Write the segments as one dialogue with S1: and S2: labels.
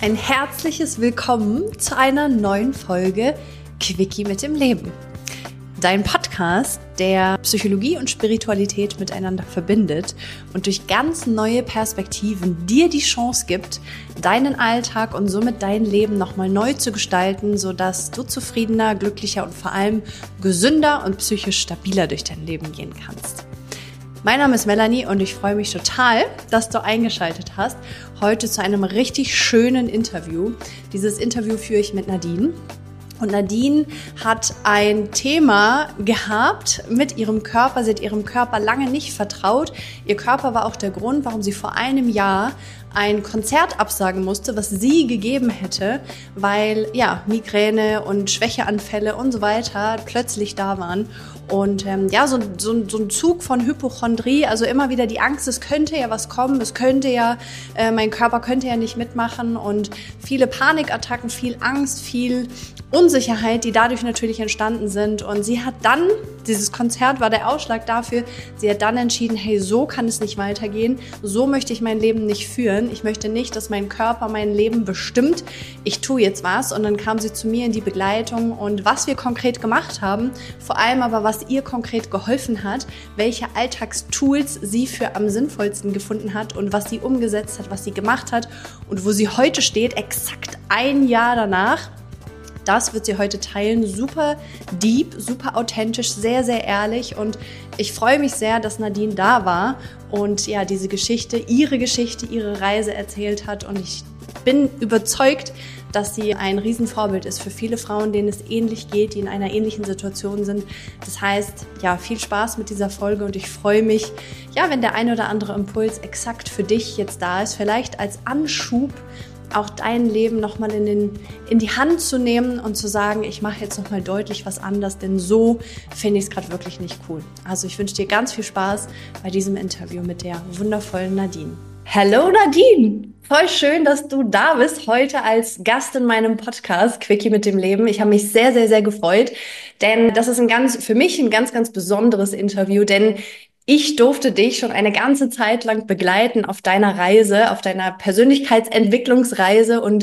S1: ein herzliches Willkommen zu einer neuen Folge Quickie mit dem Leben. Dein Podcast, der Psychologie und Spiritualität miteinander verbindet und durch ganz neue Perspektiven dir die Chance gibt, deinen Alltag und somit dein Leben nochmal neu zu gestalten, sodass du zufriedener, glücklicher und vor allem gesünder und psychisch stabiler durch dein Leben gehen kannst. Mein Name ist Melanie und ich freue mich total, dass du eingeschaltet hast, heute zu einem richtig schönen Interview. Dieses Interview führe ich mit Nadine. Und Nadine hat ein Thema gehabt mit ihrem Körper. Sie hat ihrem Körper lange nicht vertraut. Ihr Körper war auch der Grund, warum sie vor einem Jahr ein Konzert absagen musste, was sie gegeben hätte, weil Migräne und Schwächeanfälle und so weiter plötzlich da waren. Und so ein Zug von Hypochondrie, also immer wieder die Angst, es könnte ja was kommen, mein Körper könnte ja nicht mitmachen und viele Panikattacken, viel Angst, viel Unsicherheit, die dadurch natürlich entstanden sind. Und sie hat dann, dieses Konzert war der Ausschlag dafür, sie hat dann entschieden, hey, so kann es nicht weitergehen, so möchte ich mein Leben nicht führen, ich möchte nicht, dass mein Körper mein Leben bestimmt, ich tue jetzt was. Und dann kam sie zu mir in die Begleitung und was wir konkret gemacht haben, vor allem aber was ihr konkret geholfen hat, welche Alltagstools sie für am sinnvollsten gefunden hat und was sie umgesetzt hat, was sie gemacht hat und wo sie heute steht, exakt ein Jahr danach. Das wird sie heute teilen. Super deep, super authentisch, sehr, sehr ehrlich. Und ich freue mich sehr, dass Nadine da war und ja, diese Geschichte, ihre Reise erzählt hat. Und ich bin überzeugt, dass sie ein Riesenvorbild ist für viele Frauen, denen es ähnlich geht, die in einer ähnlichen Situation sind. Das heißt, ja, viel Spaß mit dieser Folge und ich freue mich, ja, wenn der ein oder andere Impuls exakt für dich jetzt da ist, vielleicht als Anschub, auch dein Leben nochmal in die Hand zu nehmen und zu sagen, ich mache jetzt nochmal deutlich was anders, denn so finde ich es gerade wirklich nicht cool. Also ich wünsche dir ganz viel Spaß bei diesem Interview mit der wundervollen Nadine. Hallo Nadine! Voll schön, dass du da bist, heute als Gast in meinem Podcast Quickie mit dem Leben. Ich habe mich sehr, sehr, sehr gefreut, denn das ist für mich ein ganz, ganz besonderes Interview, denn ich durfte dich schon eine ganze Zeit lang begleiten auf deiner Reise, auf deiner Persönlichkeitsentwicklungsreise und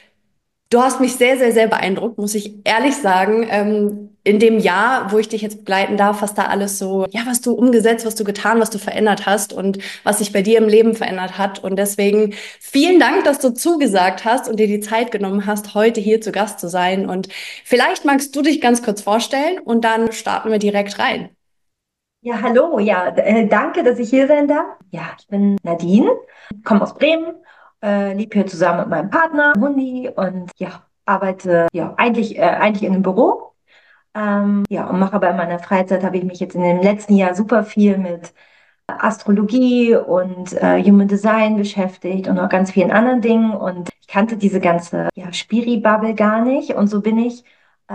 S1: du hast mich sehr, sehr, sehr beeindruckt, muss ich ehrlich sagen. In dem Jahr, wo ich dich jetzt begleiten darf, was da alles so, was du umgesetzt, was du getan, was du verändert hast und was sich bei dir im Leben verändert hat. Und deswegen vielen Dank, dass du zugesagt hast und dir die Zeit genommen hast, heute hier zu Gast zu sein. Und vielleicht magst du dich ganz kurz vorstellen und dann starten wir direkt rein.
S2: Ja, hallo, danke, dass ich hier sein darf. Ja, ich bin Nadine, komme aus Bremen, lebe hier zusammen mit meinem Partner, Hundi und arbeite eigentlich in einem Büro. Und mache aber in meiner Freizeit, habe ich mich jetzt in dem letzten Jahr super viel mit Astrologie und Human Design beschäftigt und noch ganz vielen anderen Dingen. Und ich kannte diese ganze Spiri-Bubble gar nicht. Und so bin ich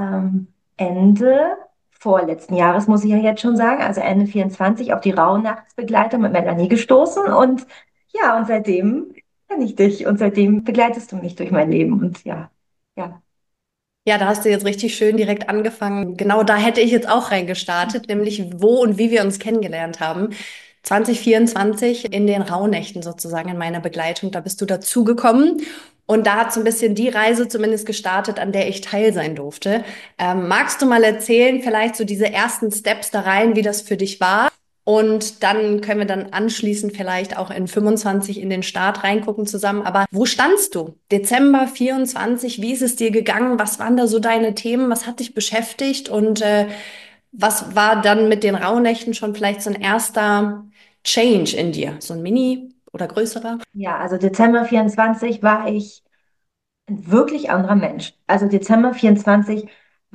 S2: Ende vorletzten Jahres, muss ich ja jetzt schon sagen, also Ende 24, auf die Rauhnachtsbegleitung mit Melanie gestoßen. Und seitdem kenne ich dich und seitdem begleitest du mich durch mein Leben. Und ja.
S1: Ja, da hast du jetzt richtig schön direkt angefangen. Genau da hätte ich jetzt auch reingestartet, nämlich wo und wie wir uns kennengelernt haben. 2024 in den Rauhnächten sozusagen in meiner Begleitung, da bist du dazugekommen. Und da hat so ein bisschen die Reise zumindest gestartet, an der ich teil sein durfte. Magst du mal erzählen, vielleicht so diese ersten Steps da rein, wie das für dich war? Und dann können wir dann anschließend vielleicht auch in 25 in den Start reingucken zusammen. Aber wo standst du? Dezember 24, wie ist es dir gegangen? Was waren da so deine Themen? Was hat dich beschäftigt? Und was war dann mit den Rauhnächten schon vielleicht so ein erster Change in dir? So ein Mini oder größerer?
S2: Ja, also Dezember 24 war ich ein wirklich anderer Mensch. Also Dezember 24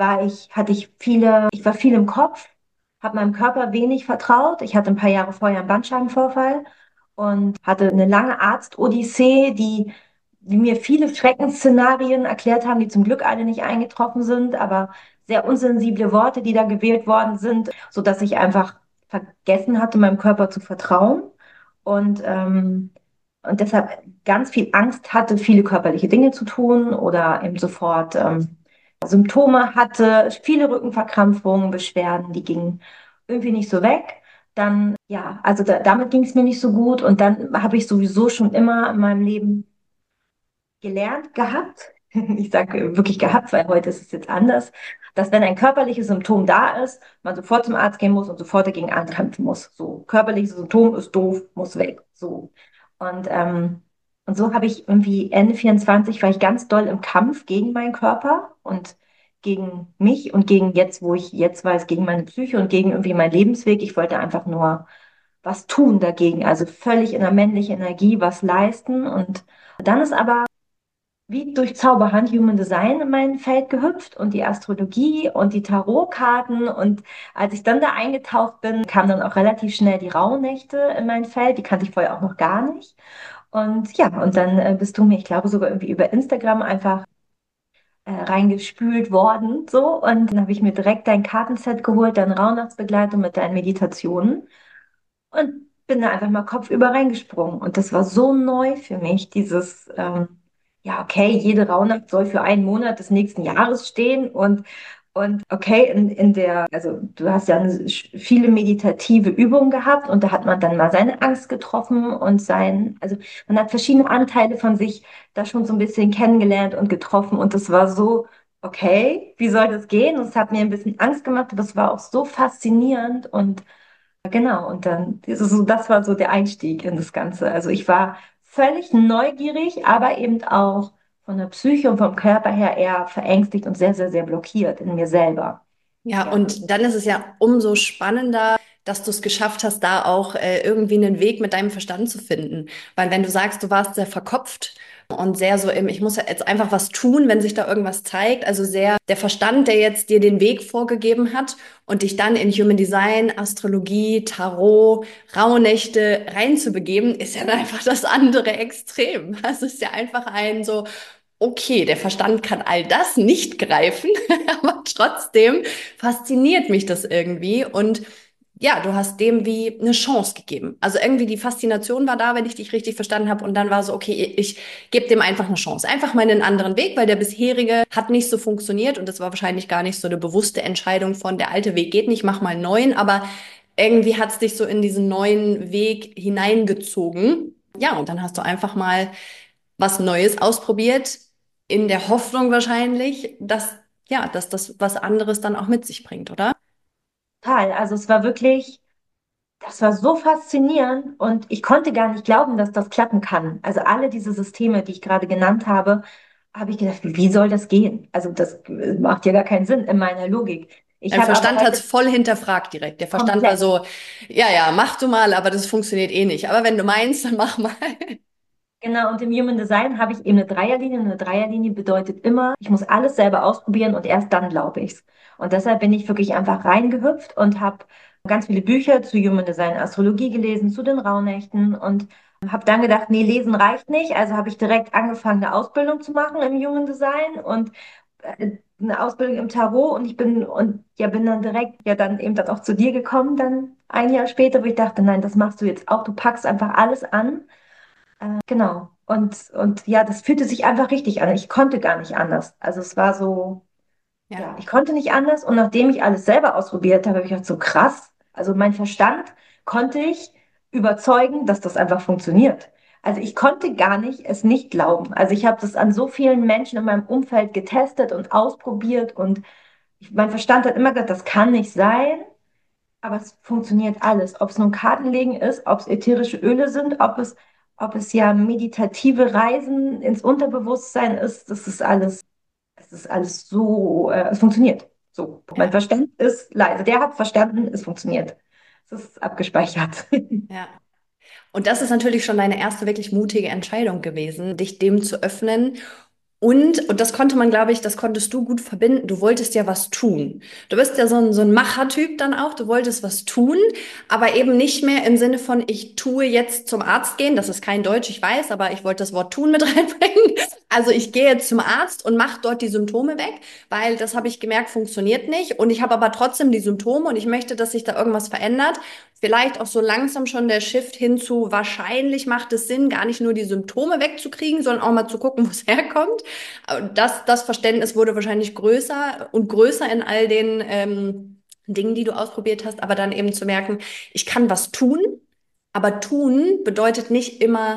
S2: ich war viel im Kopf, habe meinem Körper wenig vertraut. Ich hatte ein paar Jahre vorher einen Bandscheibenvorfall und hatte eine lange Arzt-Odyssee, die mir viele Schreckensszenarien erklärt haben, die zum Glück alle nicht eingetroffen sind, aber sehr unsensible Worte, die da gewählt worden sind, sodass ich einfach vergessen hatte, meinem Körper zu vertrauen. Und und deshalb ganz viel Angst hatte, viele körperliche Dinge zu tun oder eben sofort Symptome hatte, viele Rückenverkrampfungen, Beschwerden, die gingen irgendwie nicht so weg. Dann, damit ging es mir nicht so gut und dann habe ich sowieso schon immer in meinem Leben gelernt gehabt, ich sage wirklich gehabt, weil heute ist es jetzt anders, dass wenn ein körperliches Symptom da ist, man sofort zum Arzt gehen muss und sofort dagegen ankämpfen muss. So, körperliches Symptom ist doof, muss weg. So. Und, ähm, und so habe ich irgendwie Ende 24 war ich ganz doll im Kampf gegen meinen Körper und gegen mich und gegen jetzt, wo ich jetzt weiß, gegen meine Psyche und gegen irgendwie meinen Lebensweg. Ich wollte einfach nur was tun dagegen, also völlig in der männlichen Energie was leisten. Und dann ist aber wie durch Zauberhand Human Design in mein Feld gehüpft und die Astrologie und die Tarotkarten. Und als ich dann da eingetaucht bin, kamen dann auch relativ schnell die Rauhnächte in mein Feld. Die kannte ich vorher auch noch gar nicht. Und ja, und dann bist du mir, ich glaube, sogar irgendwie über Instagram einfach reingespült worden. So. Und dann habe ich mir direkt dein Kartenset geholt, deine Rauhnachtsbegleitung mit deinen Meditationen. Und bin da einfach mal kopfüber reingesprungen. Und das war so neu für mich, ja, okay, jede Rauhnacht soll für einen Monat des nächsten Jahres stehen. Und okay, also du hast ja viele meditative Übungen gehabt und da hat man dann mal seine Angst getroffen also man hat verschiedene Anteile von sich da schon so ein bisschen kennengelernt und getroffen. Und das war so, okay, wie soll das gehen? Und es hat mir ein bisschen Angst gemacht, aber es war auch so faszinierend und genau, und dann, das war so der Einstieg in das Ganze. Also ich war völlig neugierig, aber eben auch von der Psyche und vom Körper her eher verängstigt und sehr, sehr, sehr blockiert in mir selber.
S1: Ja,
S2: Ja,
S1: und dann ist es ja umso spannender, dass du es geschafft hast, da auch irgendwie einen Weg mit deinem Verstand zu finden. Weil wenn du sagst, du warst sehr verkopft und sehr so ich muss ja jetzt einfach was tun, wenn sich da irgendwas zeigt, also sehr der Verstand, der jetzt dir den Weg vorgegeben hat und dich dann in Human Design, Astrologie, Tarot, Rauhnächte reinzubegeben, ist ja dann einfach das andere Extrem. Das ist ja einfach ein so, okay, der Verstand kann all das nicht greifen, aber trotzdem fasziniert mich das irgendwie und ja, du hast dem wie eine Chance gegeben. Also irgendwie die Faszination war da, wenn ich dich richtig verstanden habe und dann war so, okay, ich gebe dem einfach eine Chance. Einfach mal einen anderen Weg, weil der bisherige hat nicht so funktioniert und das war wahrscheinlich gar nicht so eine bewusste Entscheidung von der alte Weg geht nicht, mach mal einen neuen, aber irgendwie hat es dich so in diesen neuen Weg hineingezogen. Ja, und dann hast du einfach mal was Neues ausprobiert, in der Hoffnung wahrscheinlich, dass das was anderes dann auch mit sich bringt, oder?
S2: total. Also es war wirklich, das war so faszinierend und ich konnte gar nicht glauben, dass das klappen kann. Also alle diese Systeme, die ich gerade genannt habe, habe ich gedacht, wie soll das gehen? Also das macht ja gar keinen Sinn in meiner Logik. Ich
S1: Dein
S2: habe aber
S1: Verstand hat es
S2: heute
S1: voll hinterfragt direkt. Der Verstand war
S2: komplett.
S1: so, ja, ja, mach du mal, aber das funktioniert eh nicht. Aber wenn du meinst, dann mach mal.
S2: Genau, und im Human Design habe ich eben eine Dreierlinie. Eine Dreierlinie bedeutet immer, ich muss alles selber ausprobieren und erst dann glaube ich's. Und deshalb bin ich wirklich einfach reingehüpft und habe ganz viele Bücher zu Human Design, Astrologie gelesen, zu den Rauhnächten und habe dann gedacht, nee, lesen reicht nicht. Also habe ich direkt angefangen, eine Ausbildung zu machen im Human Design und eine Ausbildung im Tarot und bin dann direkt ja dann eben dann auch zu dir gekommen, dann ein Jahr später, wo ich dachte, nein, das machst du jetzt auch. Du packst einfach alles an. Genau. Und ja, das fühlte sich einfach richtig an. Ich konnte gar nicht anders. Also es war so, ja,
S1: Ja,
S2: ich konnte nicht anders. Und nachdem ich alles selber ausprobiert habe, habe ich gedacht, so krass. Also mein Verstand konnte ich überzeugen, dass das einfach funktioniert. Also ich konnte gar nicht es nicht glauben. Also ich habe das an so vielen Menschen in meinem Umfeld getestet und ausprobiert und mein Verstand hat immer gesagt, das kann nicht sein. Aber es funktioniert alles. Ob es nun Kartenlegen ist, ob es ätherische Öle sind, ob es ja meditative Reisen ins Unterbewusstsein ist, es ist alles so, es funktioniert. So, mein
S1: ja,
S2: Verstand ist leise. Der hat verstanden, es funktioniert. Es ist abgespeichert.
S1: ja. Und das ist natürlich schon deine erste wirklich mutige Entscheidung gewesen, dich dem zu öffnen. Und das konnte man, glaube ich, das konntest du gut verbinden. Du wolltest ja was tun. Du bist ja so ein Machertyp dann auch. Du wolltest was tun, aber eben nicht mehr im Sinne von, ich tue jetzt zum Arzt gehen. Das ist kein Deutsch, ich weiß, aber ich wollte das Wort tun mit reinbringen. Also ich gehe jetzt zum Arzt und mache dort die Symptome weg, weil das habe ich gemerkt, funktioniert nicht. Und ich habe aber trotzdem die Symptome und ich möchte, dass sich da irgendwas verändert. Vielleicht auch so langsam schon der Shift hinzu, wahrscheinlich macht es Sinn, gar nicht nur die Symptome wegzukriegen, sondern auch mal zu gucken, wo es herkommt. Das Verständnis wurde wahrscheinlich größer und größer in all den Dingen, die du ausprobiert hast, aber dann eben zu merken, ich kann was tun, aber tun bedeutet nicht immer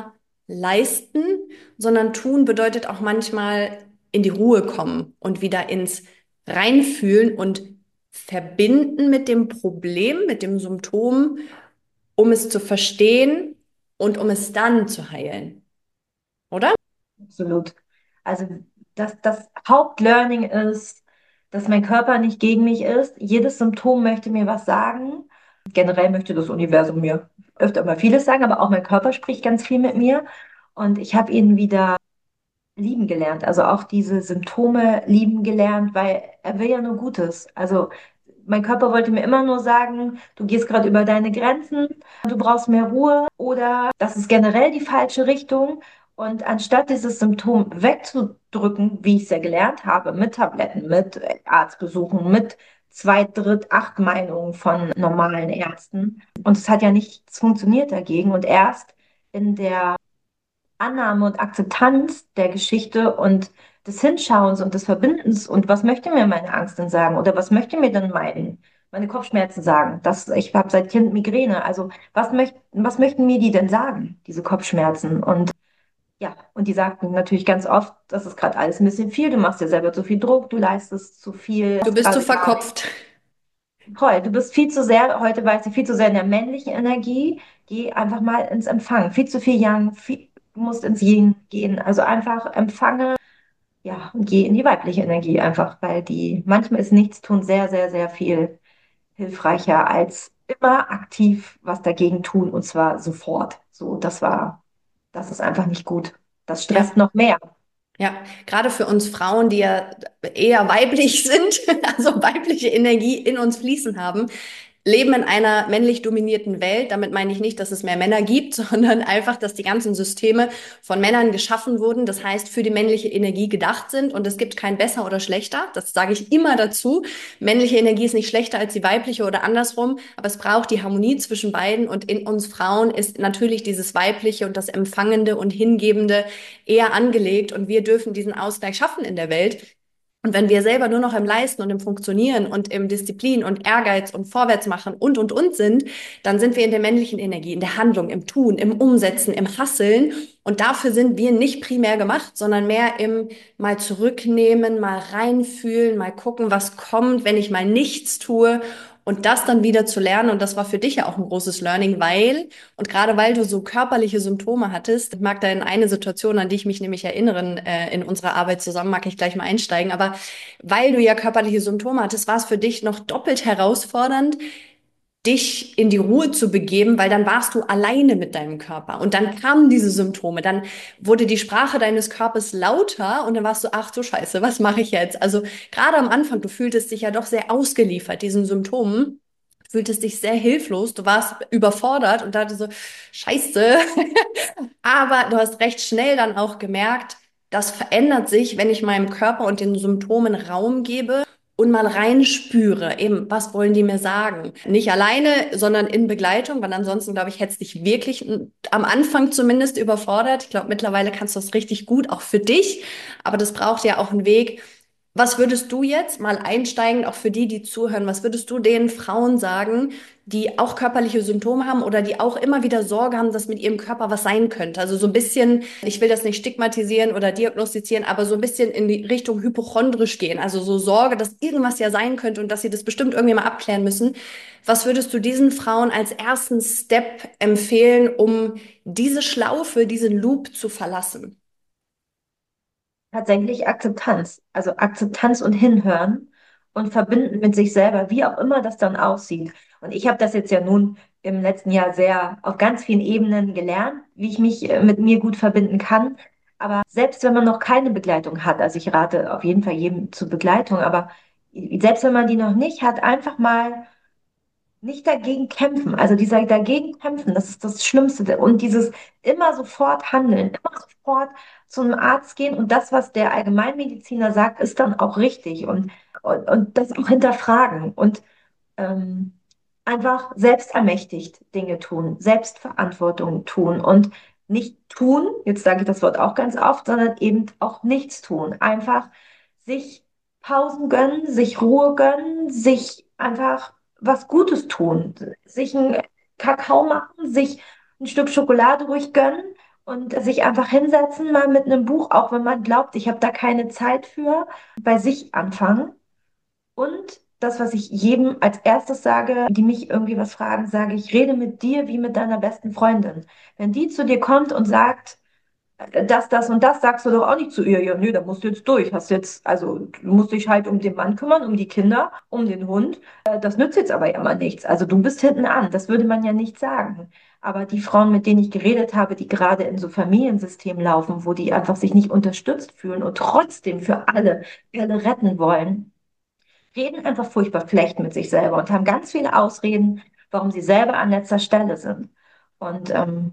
S1: leisten, sondern tun bedeutet auch manchmal in die Ruhe kommen und wieder ins Reinfühlen und verbinden mit dem Problem, mit dem Symptom, um es zu verstehen und um es dann zu heilen, oder?
S2: Absolut. Also das Hauptlearning ist, dass mein Körper nicht gegen mich ist. Jedes Symptom möchte mir was sagen. Generell möchte das Universum mir öfter mal vieles sagen, aber auch mein Körper spricht ganz viel mit mir. Und ich habe ihn wieder lieben gelernt, also auch diese Symptome lieben gelernt, weil er will ja nur Gutes. Also mein Körper wollte mir immer nur sagen, du gehst gerade über deine Grenzen, du brauchst mehr Ruhe oder das ist generell die falsche Richtung. Und anstatt dieses Symptom wegzudrücken, wie ich es ja gelernt habe, mit Tabletten, mit Arztbesuchen, mit Zweit-, Dritt-, Acht-Meinungen von normalen Ärzten. Und es hat ja nichts funktioniert dagegen. Und erst in der Annahme und Akzeptanz der Geschichte und des Hinschauens und des Verbindens und was möchte mir meine Angst denn sagen oder was möchte mir denn meine Kopfschmerzen sagen? Ich habe seit Kind Migräne, also was möchten mir die denn sagen, diese Kopfschmerzen? Und ja, und die sagten natürlich ganz oft, das ist gerade alles ein bisschen viel, du machst dir selber zu viel Druck, du leistest zu viel,
S1: Du
S2: hast
S1: bist zu
S2: gerade gar nicht.
S1: verkopft.
S2: Toll, du bist viel zu sehr, heute weißt du, viel zu sehr in der männlichen Energie. Geh einfach mal ins Empfangen. Viel zu viel Yang, du musst ins Yin gehen. Also einfach empfange, ja, und geh in die weibliche Energie einfach, weil manchmal ist Nichtstun sehr, sehr, sehr viel hilfreicher als immer aktiv was dagegen tun und zwar sofort. So, das ist einfach nicht gut. Das stresst
S1: Ja.
S2: noch mehr.
S1: Ja, gerade für uns Frauen, die ja eher weiblich sind, also weibliche Energie in uns fließen haben, leben in einer männlich dominierten Welt. Damit meine ich nicht, dass es mehr Männer gibt, sondern einfach, dass die ganzen Systeme von Männern geschaffen wurden. Das heißt, für die männliche Energie gedacht sind. Und es gibt kein besser oder schlechter. Das sage ich immer dazu. Männliche Energie ist nicht schlechter als die weibliche oder andersrum. Aber es braucht die Harmonie zwischen beiden. Und in uns Frauen ist natürlich dieses Weibliche und das Empfangende und Hingebende eher angelegt. Und wir dürfen diesen Ausgleich schaffen in der Welt. Und wenn wir selber nur noch im Leisten und im Funktionieren und im Disziplin und Ehrgeiz und Vorwärtsmachen und sind, dann sind wir in der männlichen Energie, in der Handlung, im Tun, im Umsetzen, im Hasseln. Und dafür sind wir nicht primär gemacht, sondern mehr im mal zurücknehmen, mal reinfühlen, mal gucken, was kommt, wenn ich mal nichts tue. Und das dann wieder zu lernen, und das war für dich ja auch ein großes Learning, und gerade weil du so körperliche Symptome hattest, ich mag da in eine Situation, an die ich mich nämlich erinnern, in unserer Arbeit zusammen, mag ich gleich mal einsteigen, aber weil du ja körperliche Symptome hattest, war es für dich noch doppelt herausfordernd, dich in die Ruhe zu begeben, weil dann warst du alleine mit deinem Körper und dann kamen diese Symptome, dann wurde die Sprache deines Körpers lauter und dann warst du, ach du Scheiße, was mache ich jetzt? Also gerade am Anfang, du fühltest dich ja doch sehr ausgeliefert diesen Symptomen, fühltest dich sehr hilflos, du warst überfordert und dachte so, Scheiße, aber du hast recht schnell dann auch gemerkt, das verändert sich, wenn ich meinem Körper und den Symptomen Raum gebe und mal reinspüre, eben, was wollen die mir sagen? Nicht alleine, sondern in Begleitung, weil ansonsten, glaube ich, hätte es dich wirklich am Anfang zumindest überfordert. Ich glaube, mittlerweile kannst du das richtig gut, auch für dich, aber das braucht ja auch einen Weg. Was würdest du jetzt mal einsteigen, auch für die, die zuhören, was würdest du den Frauen sagen, die auch körperliche Symptome haben oder die auch immer wieder Sorge haben, dass mit ihrem Körper was sein könnte? Also so ein bisschen, ich will das nicht stigmatisieren oder diagnostizieren, aber so ein bisschen in die Richtung hypochondrisch gehen. Also so Sorge, dass irgendwas ja sein könnte und dass sie das bestimmt irgendwie mal abklären müssen. Was würdest du diesen Frauen als ersten Step empfehlen, um diese Schlaufe, diesen Loop zu verlassen?
S2: Tatsächlich Akzeptanz, also Akzeptanz und Hinhören und verbinden mit sich selber, wie auch immer das dann aussieht. Und ich habe das jetzt ja nun im letzten Jahr sehr auf ganz vielen Ebenen gelernt, wie ich mich mit mir gut verbinden kann. Aber selbst wenn man noch keine Begleitung hat, also ich rate auf jeden Fall jedem zur Begleitung, aber selbst wenn man die noch nicht hat, einfach mal nicht dagegen kämpfen. Also dieser dagegen kämpfen, das ist das Schlimmste. Und dieses immer sofort handeln, immer sofort zu einem Arzt gehen und das, was der Allgemeinmediziner sagt, ist dann auch richtig und das auch hinterfragen und ähm, einfach selbstermächtigt Dinge tun, Selbstverantwortung tun und nicht tun, jetzt sage ich das Wort auch ganz oft, sondern eben auch nichts tun. Einfach sich Pausen gönnen, sich Ruhe gönnen, sich einfach was Gutes tun, sich einen Kakao machen, sich ein Stück Schokolade ruhig gönnen und sich einfach hinsetzen, mal mit einem Buch, auch wenn man glaubt, ich habe da keine Zeit für, bei sich anfangen. Und das, was ich jedem als erstes sage, die mich irgendwie was fragen, sage ich, rede mit dir wie mit deiner besten Freundin. Wenn die zu dir kommt und sagt, das und das, sagst du doch auch nicht zu ihr, ja, nö, da musst du jetzt durch. Hast jetzt, also du musst dich halt um den Mann kümmern, um die Kinder, um den Hund. Das nützt jetzt aber ja mal nichts. Also du bist hinten an. Das würde man ja nicht sagen. Aber die Frauen, mit denen ich geredet habe, die gerade in so Familiensystemen laufen, wo die einfach sich nicht unterstützt fühlen und trotzdem für alle retten wollen, reden einfach furchtbar schlecht mit sich selber und haben ganz viele Ausreden, warum sie selber an letzter Stelle sind. Und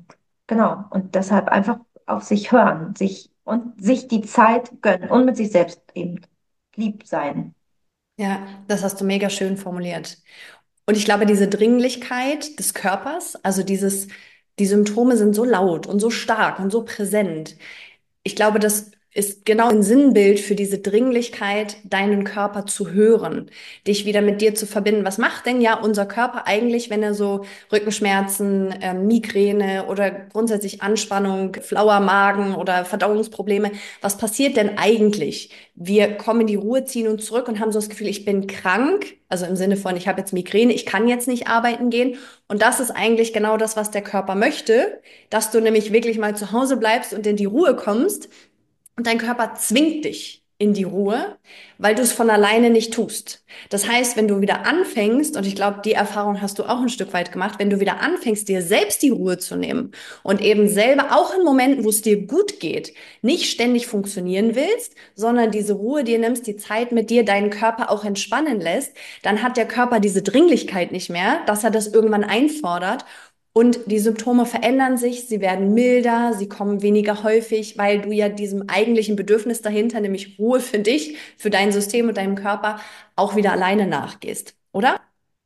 S2: genau, und deshalb einfach auf sich hören, sich die Zeit gönnen und mit sich selbst eben lieb sein.
S1: Ja, das hast du mega schön formuliert. Und ich glaube, diese Dringlichkeit des Körpers, also die Symptome sind so laut und so stark und so präsent. Ich glaube, das ist genau ein Sinnbild für diese Dringlichkeit, deinen Körper zu hören, dich wieder mit dir zu verbinden. Was macht denn ja unser Körper eigentlich, wenn er so Rückenschmerzen, Migräne oder grundsätzlich Anspannung, flauer Magen oder Verdauungsprobleme, was passiert denn eigentlich? Wir kommen in die Ruhe, ziehen uns zurück und haben so das Gefühl, ich bin krank, also im Sinne von, ich habe jetzt Migräne, ich kann jetzt nicht arbeiten gehen. Und das ist eigentlich genau das, was der Körper möchte, dass du nämlich wirklich mal zu Hause bleibst und in die Ruhe kommst. Und dein Körper zwingt dich in die Ruhe, weil du es von alleine nicht tust. Das heißt, wenn du wieder anfängst, und ich glaube, die Erfahrung hast du auch ein Stück weit gemacht, wenn du wieder anfängst, dir selbst die Ruhe zu nehmen und eben selber auch in Momenten, wo es dir gut geht, nicht ständig funktionieren willst, sondern diese Ruhe dir nimmst, die Zeit mit dir, deinen Körper auch entspannen lässt, dann hat der Körper diese Dringlichkeit nicht mehr, dass er das irgendwann einfordert. Und die Symptome verändern sich, sie werden milder, sie kommen weniger häufig, weil du ja diesem eigentlichen Bedürfnis dahinter, nämlich Ruhe für dich, für dein System und deinen Körper, auch wieder alleine nachgehst, oder?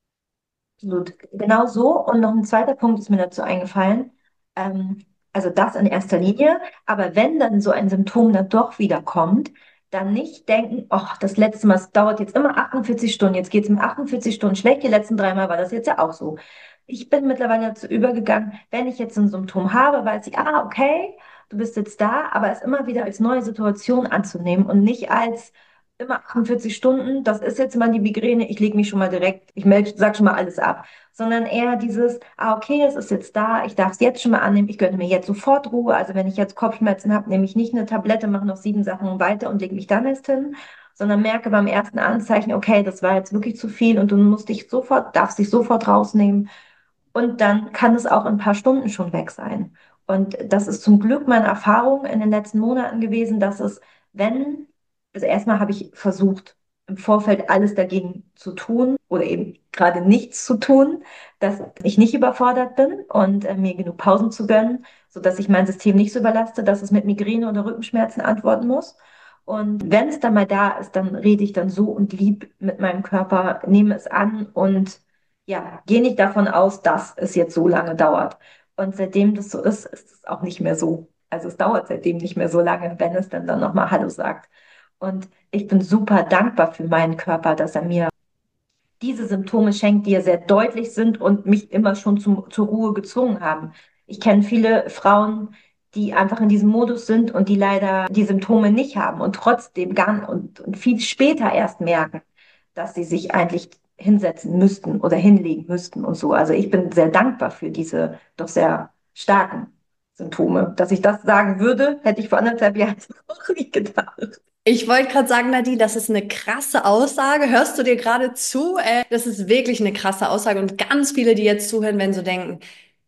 S2: Absolut. Genau so. Und noch ein zweiter Punkt ist mir dazu eingefallen. Ähm, also das in erster Linie. Aber wenn dann so ein Symptom dann doch wieder kommt, dann nicht denken, ach, das letzte Mal, es dauert jetzt immer 48 Stunden, jetzt geht es mir 48 Stunden schlecht, die letzten 3 Mal war das jetzt ja auch so. Ich bin mittlerweile dazu übergegangen, wenn ich jetzt ein Symptom habe, weiß ich, okay, du bist jetzt da, aber es immer wieder als neue Situation anzunehmen und nicht als immer 48 Stunden, das ist jetzt mal die Migräne, ich lege mich schon mal direkt, sag schon mal alles ab, sondern eher dieses, okay, es ist jetzt da, ich darf es jetzt schon mal annehmen, ich gönne mir jetzt sofort Ruhe, also wenn ich jetzt Kopfschmerzen habe, nehme ich nicht eine Tablette, mache noch 7 Sachen weiter und lege mich dann erst hin, sondern merke beim ersten Anzeichen, okay, das war jetzt wirklich zu viel und du darfst dich sofort rausnehmen und dann kann es auch in ein paar Stunden schon weg sein. Und das ist zum Glück meine Erfahrung in den letzten Monaten gewesen, dass es, wenn, also erstmal habe ich versucht, im Vorfeld alles dagegen zu tun oder eben gerade nichts zu tun, dass ich nicht überfordert bin und mir genug Pausen zu gönnen, sodass ich mein System nicht so überlaste, dass es mit Migräne oder Rückenschmerzen antworten muss. Und wenn es dann mal da ist, dann rede ich dann so und lieb mit meinem Körper, nehme es an und ja, gehe nicht davon aus, dass es jetzt so lange dauert. Und seitdem das so ist es auch nicht mehr so. Also es dauert seitdem nicht mehr so lange, wenn es dann nochmal Hallo sagt. Und ich bin super dankbar für meinen Körper, dass er mir diese Symptome schenkt, die ja sehr deutlich sind und mich immer schon zur Ruhe gezwungen haben. Ich kenne viele Frauen, die einfach in diesem Modus sind und die leider die Symptome nicht haben und trotzdem und viel später erst merken, dass sie sich eigentlich hinsetzen müssten oder hinlegen müssten und so. Also ich bin sehr dankbar für diese doch sehr starken Symptome. Dass ich das sagen würde, hätte ich vor anderthalb Jahren auch nicht gedacht.
S1: Ich wollte gerade sagen, Nadine, das ist eine krasse Aussage. Hörst du dir gerade zu? Das ist wirklich eine krasse Aussage. Und ganz viele, die jetzt zuhören, werden so denken,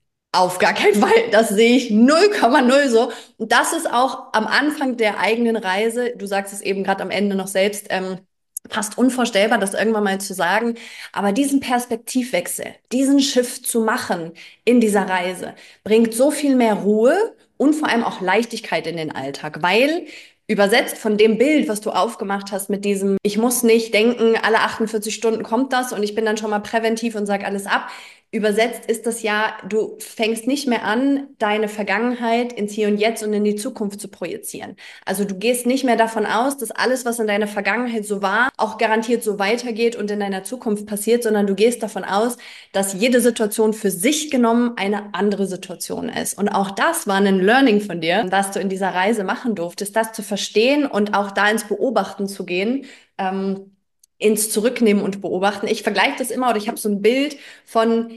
S1: auf gar keinen Fall, das sehe ich 0,0 so. Und das ist auch am Anfang der eigenen Reise, du sagst es eben gerade am Ende noch selbst, fast unvorstellbar, das irgendwann mal zu sagen. Aber diesen Perspektivwechsel, diesen Shift zu machen in dieser Reise, bringt so viel mehr Ruhe und vor allem auch Leichtigkeit in den Alltag, weil übersetzt von dem Bild, was du aufgemacht hast mit diesem, ich muss nicht denken, alle 48 Stunden kommt das und ich bin dann schon mal präventiv und sage alles ab. Übersetzt ist das ja, du fängst nicht mehr an, deine Vergangenheit ins Hier und Jetzt und in die Zukunft zu projizieren. Also du gehst nicht mehr davon aus, dass alles, was in deiner Vergangenheit so war, auch garantiert so weitergeht und in deiner Zukunft passiert, sondern du gehst davon aus, dass jede Situation für sich genommen eine andere Situation ist. Und auch das war ein Learning von dir, was du in dieser Reise machen durftest, das zu verstehen und auch da ins Beobachten zu gehen. Ins Zurücknehmen und Beobachten. Ich vergleiche das immer oder ich habe so ein Bild von,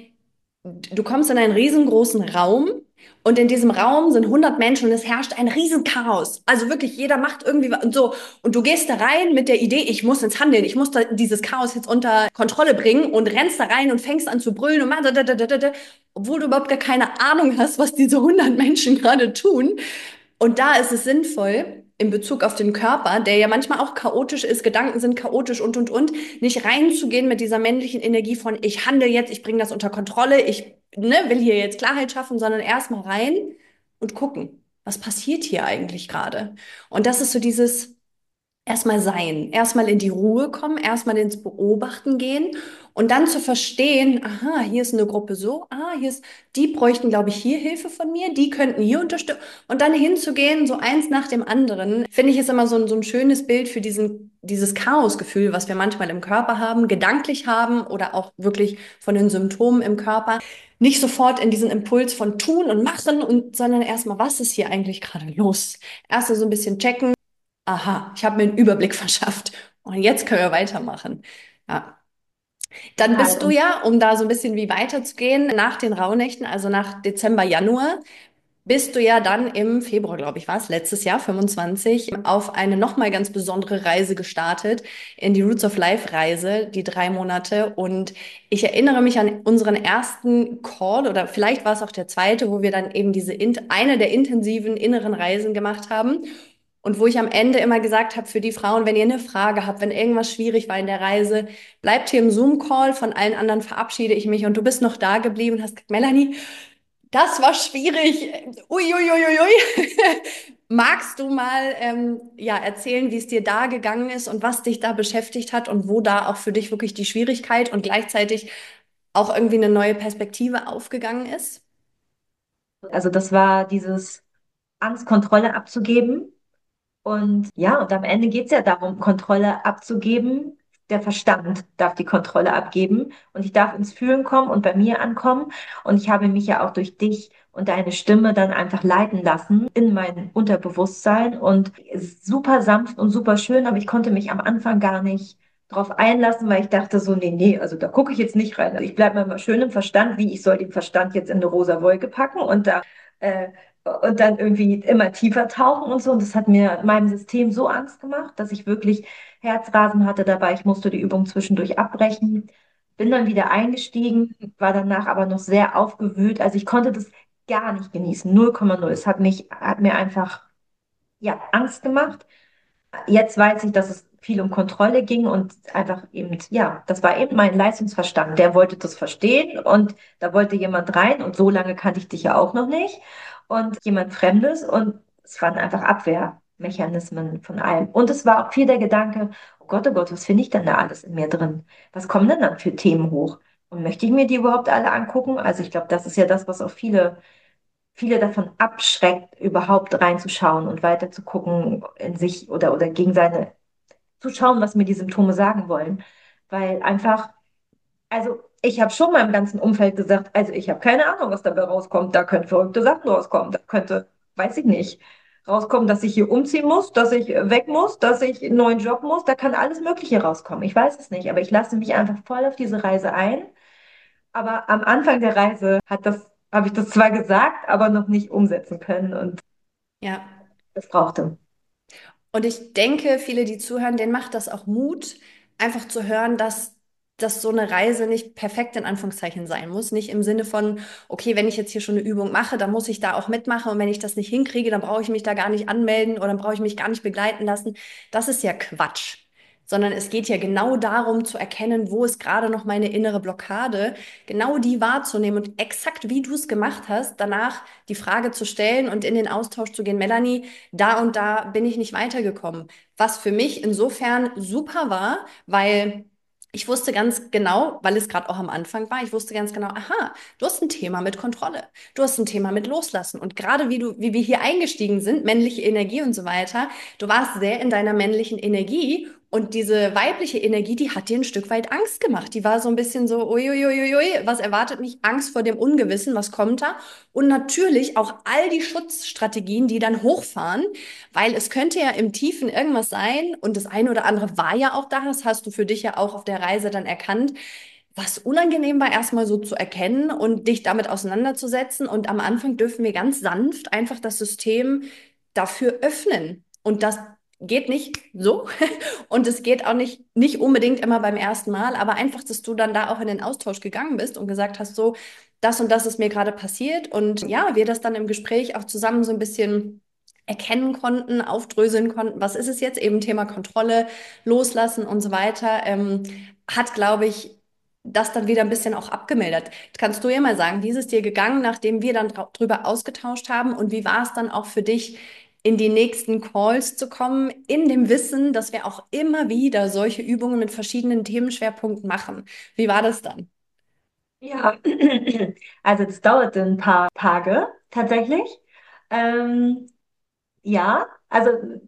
S1: du kommst in einen riesengroßen Raum und in diesem Raum sind 100 Menschen und es herrscht ein Riesenchaos. Also wirklich, jeder macht irgendwie was und so. Und du gehst da rein mit der Idee, ich muss ins Handeln, ich muss da dieses Chaos jetzt unter Kontrolle bringen und rennst da rein und fängst an zu brüllen und machst obwohl du überhaupt gar keine Ahnung hast, was diese 100 Menschen gerade tun. Und da ist es sinnvoll, in Bezug auf den Körper, der ja manchmal auch chaotisch ist, Gedanken sind chaotisch und, nicht reinzugehen mit dieser männlichen Energie von, ich handle jetzt, ich bringe das unter Kontrolle, ich will hier jetzt Klarheit schaffen, sondern erstmal rein und gucken, was passiert hier eigentlich gerade? Und das ist so dieses erstmal sein, erstmal in die Ruhe kommen, erstmal ins Beobachten gehen und dann zu verstehen, aha, hier ist eine Gruppe so, hier ist, die bräuchten, glaube ich, hier Hilfe von mir, die könnten hier unterstützen und dann hinzugehen, so eins nach dem anderen, finde ich, ist immer so ein schönes Bild für dieses Chaosgefühl, was wir manchmal im Körper haben, gedanklich haben oder auch wirklich von den Symptomen im Körper. Nicht sofort in diesen Impuls von tun und machen sondern erstmal, was ist hier eigentlich gerade los? Erst so ein bisschen checken. Aha, ich habe mir einen Überblick verschafft. Und jetzt können wir weitermachen. Ja. Dann
S2: Total.
S1: bist du
S2: Und
S1: ja, um da so ein bisschen wie weiterzugehen, nach den Rauhnächten, also nach Dezember, Januar, bist du ja dann im Februar, glaube ich, war es, letztes Jahr, 25, auf eine nochmal ganz besondere Reise gestartet, in die Roots of Life Reise, die 3 Monate. Und ich erinnere mich an unseren ersten Call oder vielleicht war es auch der zweite, wo wir dann eben eine der intensiven inneren Reisen gemacht haben. Und wo ich am Ende immer gesagt habe, für die Frauen, wenn ihr eine Frage habt, wenn irgendwas schwierig war in der Reise, bleibt hier im Zoom-Call, von allen anderen verabschiede ich mich und du bist noch da geblieben und hast gesagt, Melanie, das war schwierig. Uiuiuiui. Magst du mal ja, erzählen, wie es dir da gegangen ist und was dich da beschäftigt hat und wo da auch für dich wirklich die Schwierigkeit und gleichzeitig auch irgendwie eine neue Perspektive aufgegangen ist?
S2: also das war dieses Angst, Kontrolle abzugeben. Und ja, und am Ende geht es ja darum, Kontrolle abzugeben. Der Verstand darf die Kontrolle abgeben und ich darf ins Fühlen kommen und bei mir ankommen. Und ich habe mich ja auch durch dich und deine Stimme dann einfach leiten lassen in mein Unterbewusstsein und es ist super sanft und super schön, aber ich konnte mich am Anfang gar nicht drauf einlassen, weil ich dachte so, nee, also da gucke ich jetzt nicht rein. Also ich bleibe mal schön im Verstand, wie ich soll den Verstand jetzt in eine rosa Wolke packen äh, und dann irgendwie immer tiefer tauchen und so. Und das hat mir meinem System so Angst gemacht, dass ich wirklich Herzrasen hatte dabei. Ich musste die Übung zwischendurch abbrechen, bin dann wieder eingestiegen, war danach aber noch sehr aufgewühlt. Also ich konnte das gar nicht genießen, 0,0. Es hat mir einfach, ja, Angst gemacht. Jetzt weiß ich, dass es viel um Kontrolle ging und einfach eben, ja, das war eben mein Leistungsverstand. Der wollte das verstehen und da wollte jemand rein und so lange kannte ich dich ja auch noch nicht und jemand Fremdes und es waren einfach Abwehrmechanismen von allem. Und es war auch viel der Gedanke, oh Gott, was finde ich denn da alles in mir drin? Was kommen denn dann für Themen hoch? Und möchte ich mir die überhaupt alle angucken? Also ich glaube, das ist ja das, was auch viele davon abschreckt, überhaupt reinzuschauen und weiter zu gucken in sich oder gegen seine, zu schauen, was mir die Symptome sagen wollen. Weil einfach, also ich habe schon meinem ganzen Umfeld gesagt, also ich habe keine Ahnung, was dabei rauskommt. Da können verrückte Sachen rauskommen. Da könnte, weiß ich nicht, rauskommen, dass ich hier umziehen muss, dass ich weg muss, dass ich einen neuen Job muss. Da kann alles Mögliche rauskommen. Ich weiß es nicht, aber ich lasse mich einfach voll auf diese Reise ein. Aber am Anfang der Reise habe ich das zwar gesagt, aber noch nicht umsetzen können und
S1: Ja.
S2: es brauchte.
S1: Und ich denke, viele, die zuhören, denen macht das auch Mut, einfach zu hören, dass so eine Reise nicht perfekt in Anführungszeichen sein muss. Nicht im Sinne von, okay, wenn ich jetzt hier schon eine Übung mache, dann muss ich da auch mitmachen. Und wenn ich das nicht hinkriege, dann brauche ich mich da gar nicht anmelden oder dann brauche ich mich gar nicht begleiten lassen. Das ist ja Quatsch. Sondern es geht ja genau darum zu erkennen, wo ist gerade noch meine innere Blockade, genau die wahrzunehmen und exakt wie du es gemacht hast, danach die Frage zu stellen und in den Austausch zu gehen, Melanie, da und da bin ich nicht weitergekommen. Was für mich insofern super war, weil Ich wusste ganz genau, weil es gerade auch am Anfang war, ich wusste ganz genau, aha, du hast ein Thema mit Kontrolle, du hast ein Thema mit Loslassen. Und gerade wie wir hier eingestiegen sind, männliche Energie und so weiter, du warst sehr in deiner männlichen Energie und diese weibliche Energie, die hat dir ein Stück weit Angst gemacht. Die war so ein bisschen so, uiuiuiui, was erwartet mich? Angst vor dem Ungewissen, was kommt da? Und natürlich auch all die Schutzstrategien, die dann hochfahren, weil es könnte ja im Tiefen irgendwas sein und das eine oder andere war ja auch da, das hast du für dich ja auch auf der Reise dann erkannt, was unangenehm war, erstmal so zu erkennen und dich damit auseinanderzusetzen. Und am Anfang dürfen wir ganz sanft einfach das System dafür öffnen. Und das geht nicht so. Und es geht auch nicht unbedingt immer beim ersten Mal, aber einfach, dass du dann da auch in den Austausch gegangen bist und gesagt hast, so, das und das ist mir gerade passiert. Und ja, wir das dann im Gespräch auch zusammen so ein bisschen erkennen konnten, aufdröseln konnten, was ist es jetzt, eben Thema Kontrolle, Loslassen und so weiter, hat, glaube ich, das dann wieder ein bisschen auch abgemildert. Kannst du ja mal sagen, wie ist es dir gegangen, nachdem wir dann drüber ausgetauscht haben und wie war es dann auch für dich, in die nächsten Calls zu kommen, in dem Wissen, dass wir auch immer wieder solche Übungen mit verschiedenen Themenschwerpunkten machen? Wie war das dann?
S2: Ja, also das dauerte ein paar Tage tatsächlich. Ähm, ja, also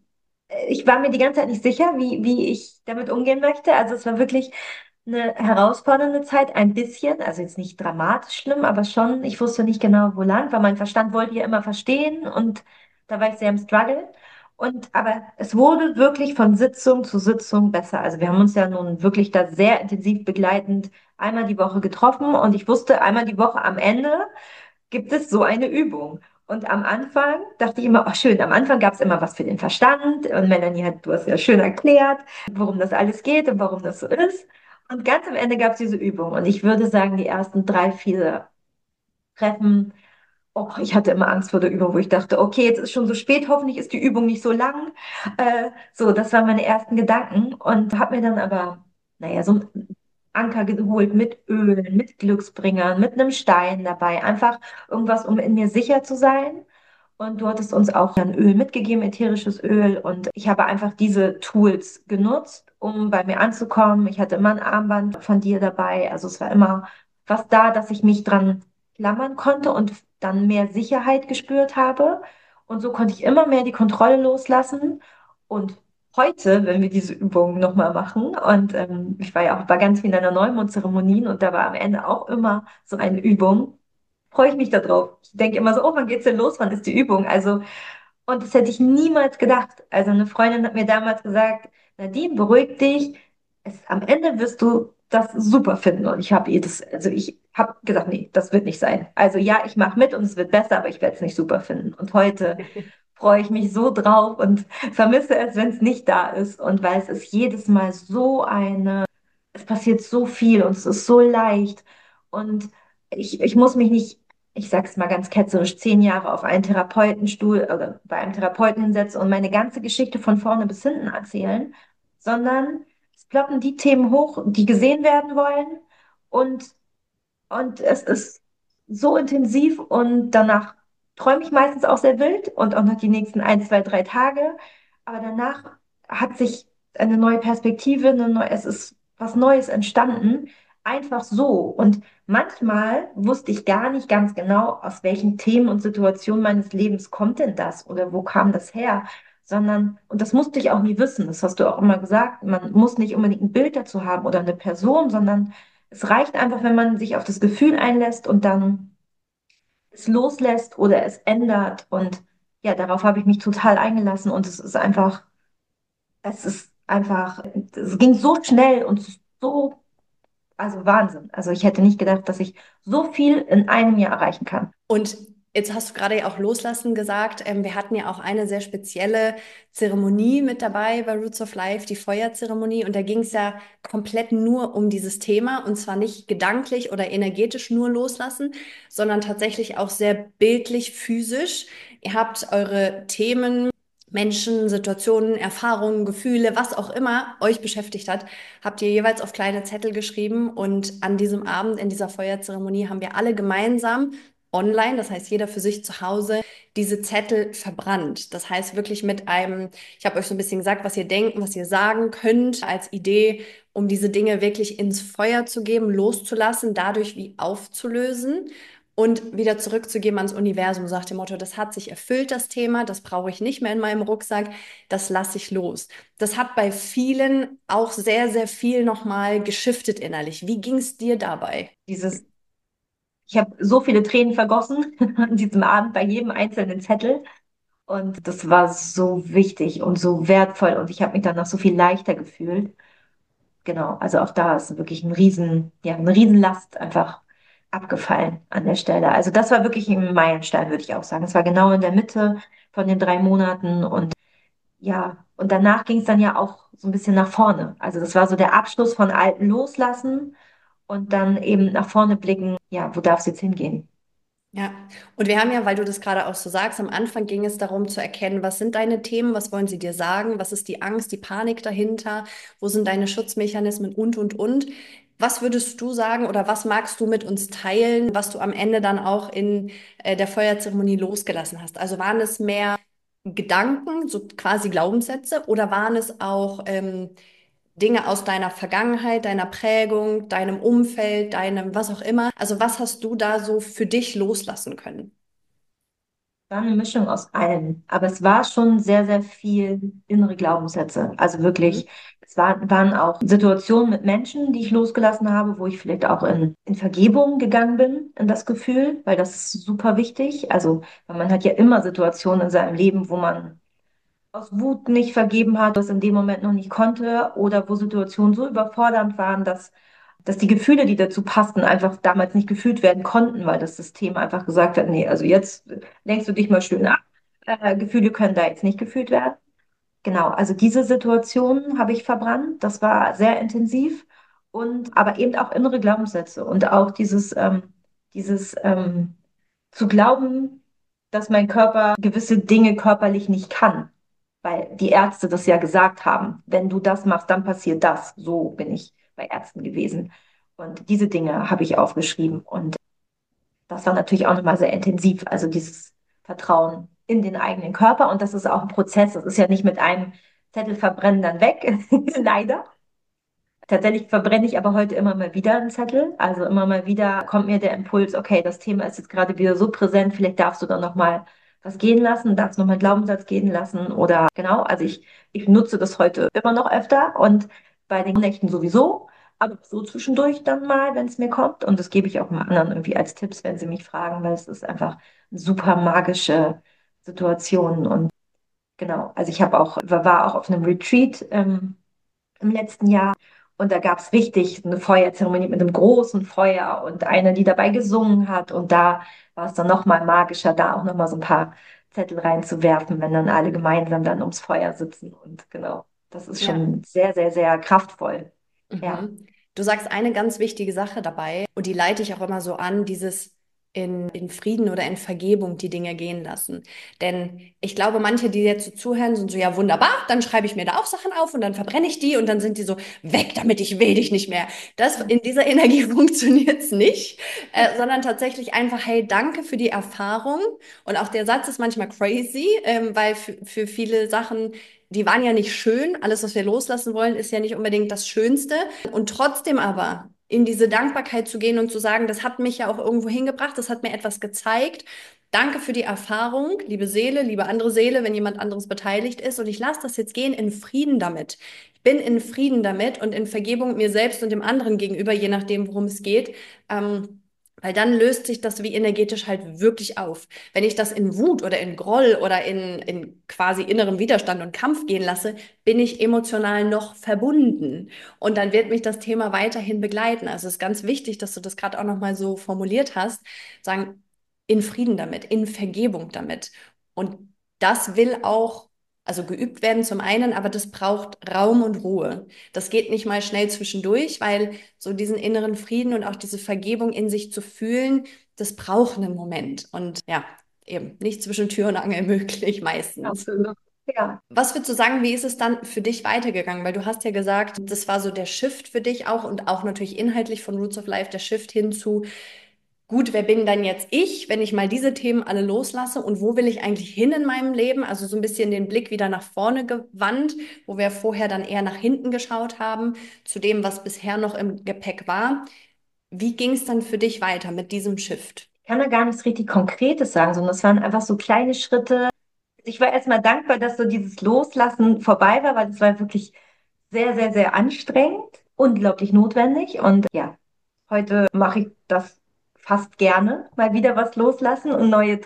S2: ich war mir die ganze Zeit nicht sicher, wie ich damit umgehen möchte. Also es war wirklich eine herausfordernde Zeit, ein bisschen, also jetzt nicht dramatisch schlimm, aber schon, ich wusste nicht genau, wo lang, weil mein Verstand wollte ja immer verstehen und da war ich sehr im Struggle. Aber es wurde wirklich von Sitzung zu Sitzung besser. Also wir haben uns ja nun wirklich da sehr intensiv begleitend einmal die Woche getroffen und ich wusste, einmal die Woche am Ende gibt es so eine Übung. Und am Anfang dachte ich immer, oh schön, am Anfang gab es immer was für den Verstand. Und Melanie hat, du hast ja schön erklärt, worum das alles geht und warum das so ist. Und ganz am Ende gab es diese Übung. Und ich würde sagen, die ersten drei, vier Treffen, oh, ich hatte immer Angst vor der Übung, wo ich dachte, okay, jetzt ist schon so spät, hoffentlich ist die Übung nicht so lang. So, das waren meine ersten Gedanken. Und habe mir dann aber, naja, so einen Anker geholt mit Ölen, mit Glücksbringern, mit einem Stein dabei. Einfach irgendwas, um in mir sicher zu sein. Und du hattest uns auch ein Öl mitgegeben, ätherisches Öl. Und ich habe einfach diese Tools genutzt, um bei mir anzukommen. Ich hatte immer ein Armband von dir dabei. Also es war immer was da, dass ich mich dran klammern konnte und dann mehr Sicherheit gespürt habe. Und so konnte ich immer mehr die Kontrolle loslassen. Und heute, wenn wir diese Übung nochmal machen, und ich war ja auch bei ganz vielen deiner Neumondzeremonien und da war am Ende auch immer so eine Übung, freue ich mich darauf. Ich denke immer so, oh, wann geht's denn los? Wann ist die Übung? Also, und das hätte ich niemals gedacht. Also eine Freundin hat mir damals gesagt, Nadine, beruhig dich. Am Ende wirst du das super finden. Und ich habe ihr das, also ich habe gesagt, nee, das wird nicht sein. Also ja, ich mache mit und es wird besser, aber ich werde es nicht super finden. Und heute freue ich mich so drauf und vermisse es, wenn es nicht da ist. Und weil es ist jedes Mal so eine, es passiert so viel und es ist so leicht. Und ich muss mich nicht, ich sag's mal ganz ketzerisch, 10 Jahre auf einen Therapeutenstuhl oder bei einem Therapeuten hinsetzen und meine ganze Geschichte von vorne bis hinten erzählen, sondern es ploppen die Themen hoch, die gesehen werden wollen. Und es ist so intensiv und danach träume ich meistens auch sehr wild und auch noch die nächsten ein, zwei, 3 Tage. Aber danach hat sich eine neue Perspektive, es ist was Neues entstanden. Einfach so. Und manchmal wusste ich gar nicht ganz genau, aus welchen Themen und Situationen meines Lebens kommt denn das oder wo kam das her, sondern, und das musste ich auch nie wissen, das hast du auch immer gesagt, man muss nicht unbedingt ein Bild dazu haben oder eine Person, sondern es reicht einfach, wenn man sich auf das Gefühl einlässt und dann es loslässt oder es ändert. Und ja, darauf habe ich mich total eingelassen und es ging so schnell und so, also Wahnsinn. Also ich hätte nicht gedacht, dass ich so viel in einem Jahr erreichen kann.
S1: Und jetzt hast du gerade ja auch Loslassen gesagt. Wir hatten ja auch eine sehr spezielle Zeremonie mit dabei bei Roots of Life, die Feuerzeremonie. Und da ging es ja komplett nur um dieses Thema. Und zwar nicht gedanklich oder energetisch nur loslassen, sondern tatsächlich auch sehr bildlich, physisch. Ihr habt eure Themen, Menschen, Situationen, Erfahrungen, Gefühle, was auch immer euch beschäftigt hat, habt ihr jeweils auf kleine Zettel geschrieben. Und an diesem Abend in dieser Feuerzeremonie haben wir alle gemeinsam online, das heißt jeder für sich zu Hause, diese Zettel verbrannt. Das heißt wirklich mit einem, ich habe euch so ein bisschen gesagt, was ihr denken, was ihr sagen könnt als Idee, um diese Dinge wirklich ins Feuer zu geben, loszulassen, dadurch wie aufzulösen und wieder zurückzugeben ans Universum, so nach dem Motto, das hat sich erfüllt, das Thema, das brauche ich nicht mehr in meinem Rucksack, das lasse ich los. Das hat bei vielen auch sehr, sehr viel nochmal geschiftet innerlich. Wie ging es dir dabei?
S2: Ich habe so viele Tränen vergossen an diesem Abend bei jedem einzelnen Zettel. Und das war so wichtig und so wertvoll. Und ich habe mich danach so viel leichter gefühlt. Genau, also auch da ist wirklich eine Riesenlast einfach abgefallen an der Stelle. Also das war wirklich ein Meilenstein, würde ich auch sagen. Es war genau in der Mitte von den 3 Monaten und ja, und danach ging es dann ja auch so ein bisschen nach vorne. Also das war so der Abschluss von Alten loslassen und dann eben nach vorne blicken, ja, wo darf es jetzt hingehen?
S1: Ja, und wir haben ja, weil du das gerade auch so sagst, am Anfang ging es darum zu erkennen, was sind deine Themen, was wollen sie dir sagen, was ist die Angst, die Panik dahinter, wo sind deine Schutzmechanismen und. Was würdest du sagen oder was magst du mit uns teilen, was du am Ende dann auch in der Feuerzeremonie losgelassen hast? Also waren es mehr Gedanken, so quasi Glaubenssätze, oder waren es auch Dinge aus deiner Vergangenheit, deiner Prägung, deinem Umfeld, deinem was auch immer? Also was hast du da so für dich loslassen können?
S2: War eine Mischung aus allem, aber es war schon sehr, sehr viel innere Glaubenssätze. Also
S1: Mhm.
S2: wirklich, waren auch Situationen mit Menschen, die ich losgelassen habe, wo ich vielleicht auch in Vergebung gegangen bin, in das Gefühl, weil das ist super wichtig. Also, weil man hat ja immer Situationen in seinem Leben, wo man aus Wut nicht vergeben hat, das in dem Moment noch nicht konnte oder wo Situationen so überfordernd waren, dass die Gefühle, die dazu passten, einfach damals nicht gefühlt werden konnten, weil das System einfach gesagt hat, nee, also jetzt lenkst du dich mal schön ab. Gefühle können da jetzt nicht gefühlt werden. Genau, also diese Situation habe ich verbrannt. Das war sehr intensiv und aber eben auch innere Glaubenssätze und auch dieses zu glauben, dass mein Körper gewisse Dinge körperlich nicht kann, weil die Ärzte das ja gesagt haben. Wenn du das machst, dann passiert das. So bin ich bei Ärzten gewesen. Und diese Dinge habe ich aufgeschrieben. Und das war natürlich auch nochmal sehr intensiv. Also dieses Vertrauen in den eigenen Körper. Und das ist auch ein Prozess. Das ist ja nicht mit einem Zettel verbrennen dann weg. Leider. Tatsächlich verbrenne ich aber heute immer mal wieder einen Zettel. Also immer mal wieder kommt mir der Impuls, okay, das Thema ist jetzt gerade wieder so präsent, vielleicht darfst du dann nochmal was gehen lassen, darfst nochmal einen Glaubenssatz gehen lassen oder genau, also ich nutze das heute immer noch öfter und bei den Nächten sowieso, aber so zwischendurch dann mal, wenn es mir kommt. Und das gebe ich auch mal anderen irgendwie als Tipps, wenn sie mich fragen, weil es ist einfach eine super magische Situation. Und genau, also war auch auf einem Retreat im letzten Jahr. Und da gab es richtig eine Feuerzeremonie mit einem großen Feuer und eine, die dabei gesungen hat. Und da war es dann nochmal magischer, da auch nochmal so ein paar Zettel reinzuwerfen, wenn dann alle gemeinsam dann ums Feuer sitzen. Und genau, das ist
S1: Ja.
S2: schon sehr, sehr, sehr kraftvoll. Ja.
S1: Mhm. Du sagst eine ganz wichtige Sache dabei und die leite ich auch immer so an, dieses in Frieden oder in Vergebung die Dinge gehen lassen. Denn ich glaube, manche, die jetzt so zuhören, sind so, ja wunderbar, dann schreibe ich mir da auch Sachen auf und dann verbrenne ich die und dann sind die so, weg damit, ich will dich nicht mehr. In dieser Energie funktioniert es nicht, sondern tatsächlich einfach, hey, danke für die Erfahrung. Und auch der Satz ist manchmal crazy, weil für viele Sachen, die waren ja nicht schön. Alles, was wir loslassen wollen, ist ja nicht unbedingt das Schönste. Und trotzdem aber in diese Dankbarkeit zu gehen und zu sagen, das hat mich ja auch irgendwo hingebracht, das hat mir etwas gezeigt. Danke für die Erfahrung, liebe Seele, liebe andere Seele, wenn jemand anderes beteiligt ist. Und ich lasse das jetzt gehen in Frieden damit. Ich bin in Frieden damit und in Vergebung mir selbst und dem anderen gegenüber, je nachdem, worum es geht. Weil dann löst sich das wie energetisch halt wirklich auf. Wenn ich das in Wut oder in Groll oder in quasi innerem Widerstand und Kampf gehen lasse, bin ich emotional noch verbunden. Und dann wird mich das Thema weiterhin begleiten. Also es ist ganz wichtig, dass du das gerade auch nochmal so formuliert hast. Sagen, in Frieden damit, in Vergebung damit. Und das will auch, also geübt werden zum einen, aber das braucht Raum und Ruhe. Das geht nicht mal schnell zwischendurch, weil so diesen inneren Frieden und auch diese Vergebung in sich zu fühlen, das braucht einen Moment. Und ja, eben nicht zwischen Tür und Angel möglich meistens.
S2: Absolut. Ja.
S1: Was würdest du sagen, wie ist es dann für dich weitergegangen? Weil du hast ja gesagt, das war so der Shift für dich auch und auch natürlich inhaltlich von Roots of Life, der Shift hin zu gut, wer bin dann jetzt ich, wenn ich mal diese Themen alle loslasse und wo will ich eigentlich hin in meinem Leben? Also so ein bisschen den Blick wieder nach vorne gewandt, wo wir vorher dann eher nach hinten geschaut haben, zu dem, was bisher noch im Gepäck war. Wie ging es dann für dich weiter mit diesem Shift?
S2: Ich kann da gar nichts richtig Konkretes sagen, sondern es waren einfach so kleine Schritte. Ich war erstmal dankbar, dass so dieses Loslassen vorbei war, weil es war wirklich sehr, sehr, sehr anstrengend, unglaublich notwendig. Und ja, heute mache ich das fast gerne, mal wieder was loslassen und neue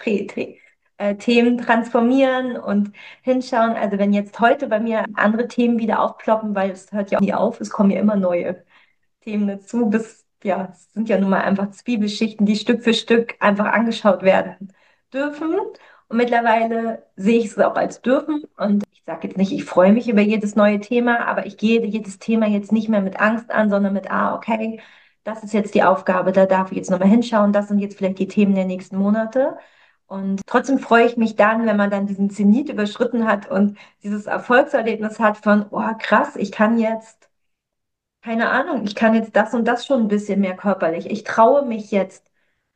S2: Themen transformieren und hinschauen. Also wenn jetzt heute bei mir andere Themen wieder aufploppen, weil es hört ja auch nie auf, es kommen ja immer neue Themen dazu, ja, es sind ja nun mal einfach Zwiebelschichten, die Stück für Stück einfach angeschaut werden dürfen. Und mittlerweile sehe ich es auch als dürfen. Und ich sage jetzt nicht, ich freue mich über jedes neue Thema, aber ich gehe jedes Thema jetzt nicht mehr mit Angst an, sondern mit, okay, das ist jetzt die Aufgabe, da darf ich jetzt nochmal hinschauen, das sind jetzt vielleicht die Themen der nächsten Monate. Und trotzdem freue ich mich dann, wenn man dann diesen Zenit überschritten hat und dieses Erfolgserlebnis hat von, oh krass, ich kann jetzt keine Ahnung, ich kann jetzt das und das schon ein bisschen mehr körperlich. Ich traue mich jetzt,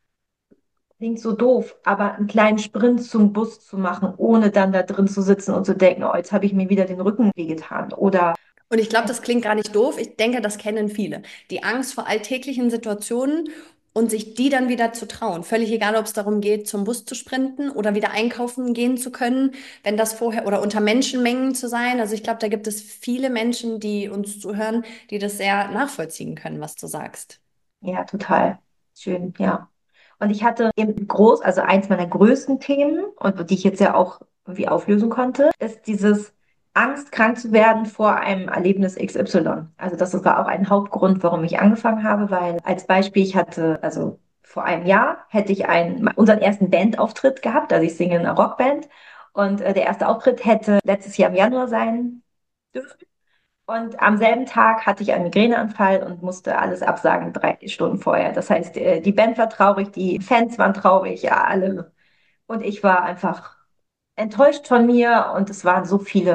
S2: klingt so doof, aber einen kleinen Sprint zum Bus zu machen, ohne dann da drin zu sitzen und zu denken, oh, jetzt habe ich mir wieder den Rücken wehgetan. Oder
S1: Und ich glaube, das klingt gar nicht doof. Ich denke, das kennen viele. Die Angst vor alltäglichen Situationen und sich die dann wieder zu trauen. Völlig egal, ob es darum geht, zum Bus zu sprinten oder wieder einkaufen gehen zu können, wenn das vorher oder unter Menschenmengen zu sein. Also ich glaube, da gibt es viele Menschen, die uns zuhören, die das sehr nachvollziehen können, was du sagst.
S2: ja, total schön, ja. Und ich hatte eben groß, also eins meiner größten Themen und die ich jetzt ja auch irgendwie auflösen konnte, ist dieses Angst, krank zu werden vor einem Erlebnis XY. Also das war auch ein Hauptgrund, warum ich angefangen habe, weil als Beispiel, ich hatte, also vor einem Jahr hätte ich unseren ersten Bandauftritt gehabt, also ich singe in einer Rockband und der erste Auftritt hätte letztes Jahr im Januar sein dürfen. Und am selben Tag hatte ich einen Migräneanfall und musste alles absagen, 3 Stunden vorher. Das heißt, die Band war traurig, die Fans waren traurig, ja, alle. Und ich war einfach enttäuscht von mir und es waren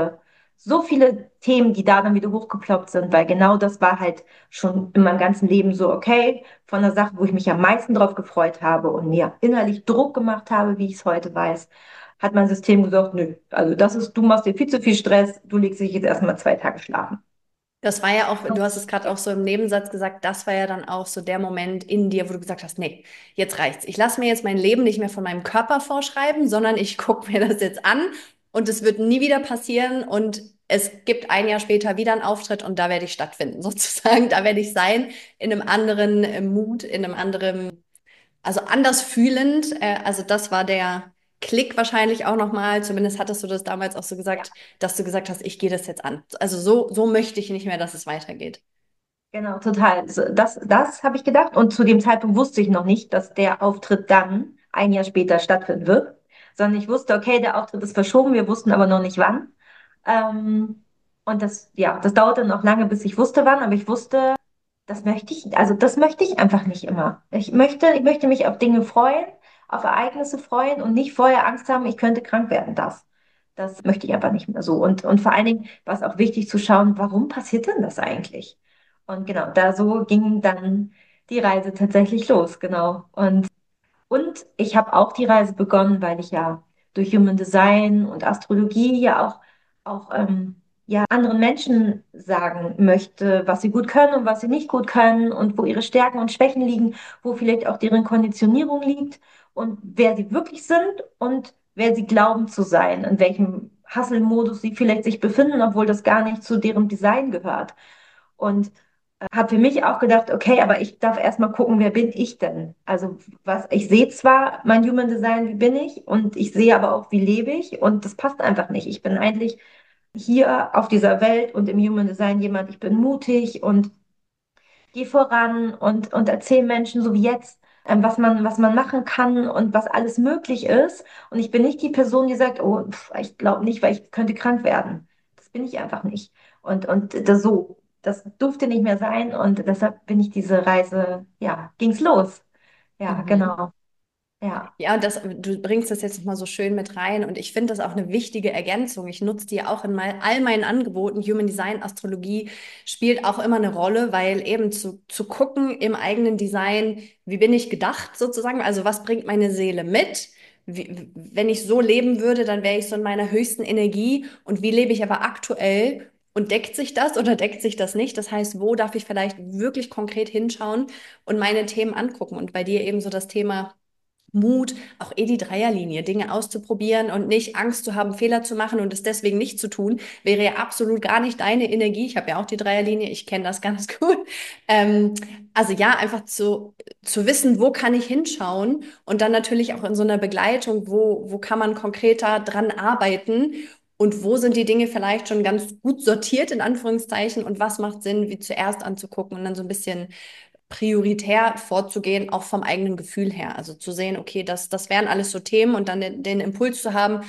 S2: so viele Themen, die da dann wieder hochgeploppt sind, weil genau das war halt schon in meinem ganzen Leben so, okay, von der Sache, wo ich mich am meisten drauf gefreut habe und mir innerlich Druck gemacht habe, wie ich es heute weiß, hat mein System gesagt, nö, also du machst dir viel zu viel Stress, du legst dich jetzt erstmal 2 Tage schlafen.
S1: Das war ja auch, du hast es gerade auch so im Nebensatz gesagt, das war ja dann auch so der Moment in dir, wo du gesagt hast, nee, jetzt reicht's. Ich lasse mir jetzt mein Leben nicht mehr von meinem Körper vorschreiben, sondern ich gucke mir das jetzt an und es wird nie wieder passieren und es gibt ein Jahr später wieder einen Auftritt und da werde ich stattfinden, sozusagen. Da werde ich sein, in einem anderen Mut, in einem anderen, also anders fühlend. Also das war der Klick wahrscheinlich auch nochmal. Zumindest hattest du das damals auch so gesagt, dass du gesagt hast, ich gehe das jetzt an. Also so möchte ich nicht mehr, dass es weitergeht.
S2: Genau, total. Das habe ich gedacht. Und zu dem Zeitpunkt wusste ich noch nicht, dass der Auftritt dann ein Jahr später stattfinden wird, sondern ich wusste, okay, der Auftritt ist verschoben, wir wussten aber noch nicht wann. Und das dauerte noch lange, bis ich wusste wann, aber ich wusste, das möchte ich einfach nicht immer. Ich möchte mich auf Dinge freuen, auf Ereignisse freuen und nicht vorher Angst haben, ich könnte krank werden. Das möchte ich einfach nicht mehr so. Und vor allen Dingen war es auch wichtig zu schauen, warum passiert denn das eigentlich? Und genau, da so ging dann die Reise tatsächlich los, genau. Und ich habe auch die Reise begonnen, weil ich ja durch Human Design und Astrologie ja auch ja, anderen Menschen sagen möchte, was sie gut können und was sie nicht gut können und wo ihre Stärken und Schwächen liegen, wo vielleicht auch deren Konditionierung liegt und wer sie wirklich sind und wer sie glauben zu sein, in welchem Hustle-Modus sie vielleicht sich befinden, obwohl das gar nicht zu deren Design gehört. Und habe für mich auch gedacht, okay, aber ich darf erstmal gucken, wer bin ich denn? Also ich sehe zwar mein Human Design, wie bin ich, und ich sehe aber auch, wie lebe ich, und das passt einfach nicht. Ich bin eigentlich hier auf dieser Welt und im Human Design jemand, ich bin mutig und gehe voran und erzähle Menschen, so wie jetzt, was man machen kann und was alles möglich ist. Und ich bin nicht die Person, die sagt, oh, ich glaube nicht, weil ich könnte krank werden. Das bin ich einfach nicht. Das durfte nicht mehr sein und deshalb bin ich diese Reise, ja, ging's los. Ja,
S1: Mhm.
S2: genau. Ja,
S1: Ja, du bringst das jetzt mal so schön mit rein und ich finde das auch eine wichtige Ergänzung. Ich nutze die ja auch in all meinen Angeboten. Human Design, Astrologie spielt auch immer eine Rolle, weil eben zu gucken im eigenen Design, wie bin ich gedacht sozusagen, also was bringt meine Seele mit? Wenn ich so leben würde, dann wäre ich so in meiner höchsten Energie und wie lebe ich aber aktuell? Und deckt sich das oder deckt sich das nicht? Das heißt, wo darf ich vielleicht wirklich konkret hinschauen und meine Themen angucken? Und bei dir eben so das Thema Mut, auch die Dreierlinie, Dinge auszuprobieren und nicht Angst zu haben, Fehler zu machen und es deswegen nicht zu tun, wäre ja absolut gar nicht deine Energie. Ich habe ja auch die Dreierlinie, ich kenne das ganz gut. Ähm, also ja, einfach zu wissen, wo kann ich hinschauen und dann natürlich auch in so einer Begleitung, wo kann man konkreter dran arbeiten und wo sind die Dinge vielleicht schon ganz gut sortiert, in Anführungszeichen, und was macht Sinn, wie zuerst anzugucken und dann so ein bisschen prioritär vorzugehen, auch vom eigenen Gefühl her. Also zu sehen, okay, das wären alles so Themen und dann den Impuls zu haben,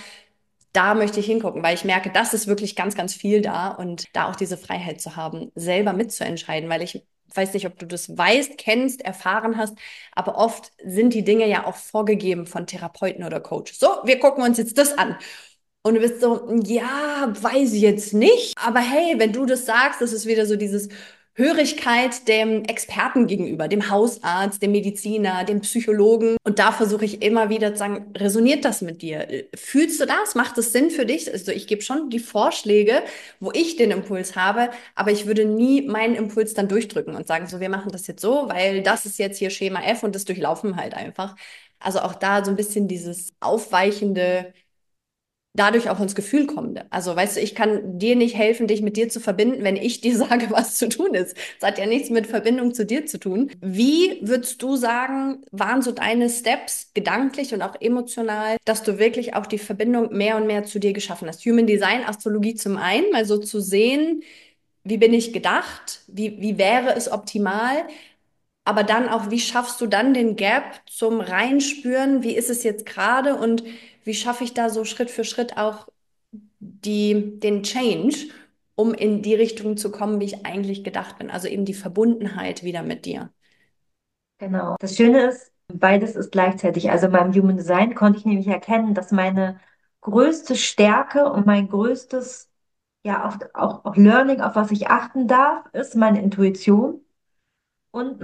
S1: da möchte ich hingucken, weil ich merke, das ist wirklich ganz, ganz viel da und da auch diese Freiheit zu haben, selber mitzuentscheiden, weil ich weiß nicht, ob du das weißt, kennst, erfahren hast, aber oft sind die Dinge ja auch vorgegeben von Therapeuten oder Coaches. So, wir gucken uns jetzt das an. Und du bist so, ja, weiß ich jetzt nicht. Aber hey, wenn du das sagst, das ist wieder so dieses Hörigkeit dem Experten gegenüber, dem Hausarzt, dem Mediziner, dem Psychologen. Und da versuche ich immer wieder zu sagen, resoniert das mit dir? Fühlst du das? Macht es Sinn für dich? Also ich gebe schon die Vorschläge, wo ich den Impuls habe, aber ich würde nie meinen Impuls dann durchdrücken und sagen, so, wir machen das jetzt so, weil das ist jetzt hier Schema F und das durchlaufen halt einfach. Also auch da so ein bisschen dieses aufweichende, dadurch auch ins Gefühl kommen. Also, weißt du, ich kann dir nicht helfen, dich mit dir zu verbinden, wenn ich dir sage, was zu tun ist. Das hat ja nichts mit Verbindung zu dir zu tun. Wie würdest du sagen, waren so deine Steps gedanklich und auch emotional, dass du wirklich auch die Verbindung mehr und mehr zu dir geschaffen hast? Human Design, Astrologie zum einen, mal so zu sehen, wie bin ich gedacht? Wie wäre es optimal? Aber dann auch, wie schaffst du dann den Gap zum Reinspüren? Wie ist es jetzt gerade und wie schaffe ich da so Schritt für Schritt auch den Change, um in die Richtung zu kommen, wie ich eigentlich gedacht bin? Also eben die Verbundenheit wieder mit dir.
S2: genau. Das Schöne ist, beides ist gleichzeitig. Also beim Human Design konnte ich nämlich erkennen, dass meine größte Stärke und mein größtes, ja, auch Learning, auf was ich achten darf, ist meine Intuition. Und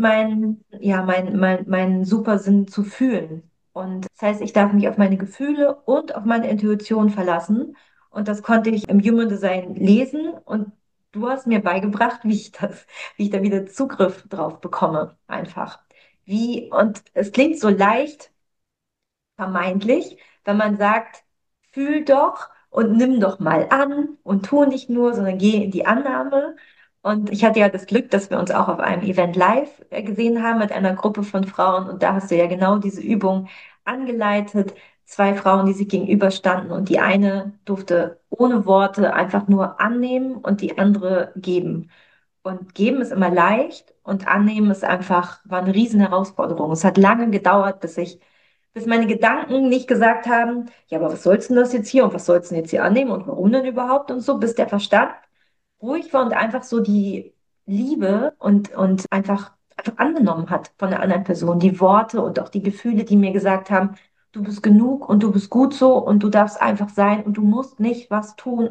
S2: mein Supersinn zu fühlen. Und das heißt, ich darf mich auf meine Gefühle und auf meine Intuition verlassen. Und das konnte ich im Human Design lesen. Und du hast mir beigebracht, wie ich da wieder Zugriff drauf bekomme, einfach. Und es klingt so leicht, vermeintlich, wenn man sagt, fühl doch und nimm doch mal an und tu nicht nur, sondern geh in die Annahme. Und ich hatte ja das Glück, dass wir uns auch auf einem Event live gesehen haben mit einer Gruppe von Frauen. Und da hast du ja genau diese Übung angeleitet. Zwei Frauen, die sich gegenüberstanden und die eine durfte ohne Worte einfach nur annehmen und die andere geben. Und geben ist immer leicht und annehmen ist einfach, war eine riesen Herausforderung. Es hat lange gedauert, bis meine Gedanken nicht gesagt haben, ja, aber was sollst denn das jetzt hier und was sollst du denn jetzt hier annehmen und warum denn überhaupt und so, bis der Verstand ruhig war und einfach so die Liebe und einfach angenommen hat von der anderen Person, die Worte und auch die Gefühle, die mir gesagt haben, du bist genug und du bist gut so und du darfst einfach sein und du musst nicht was tun,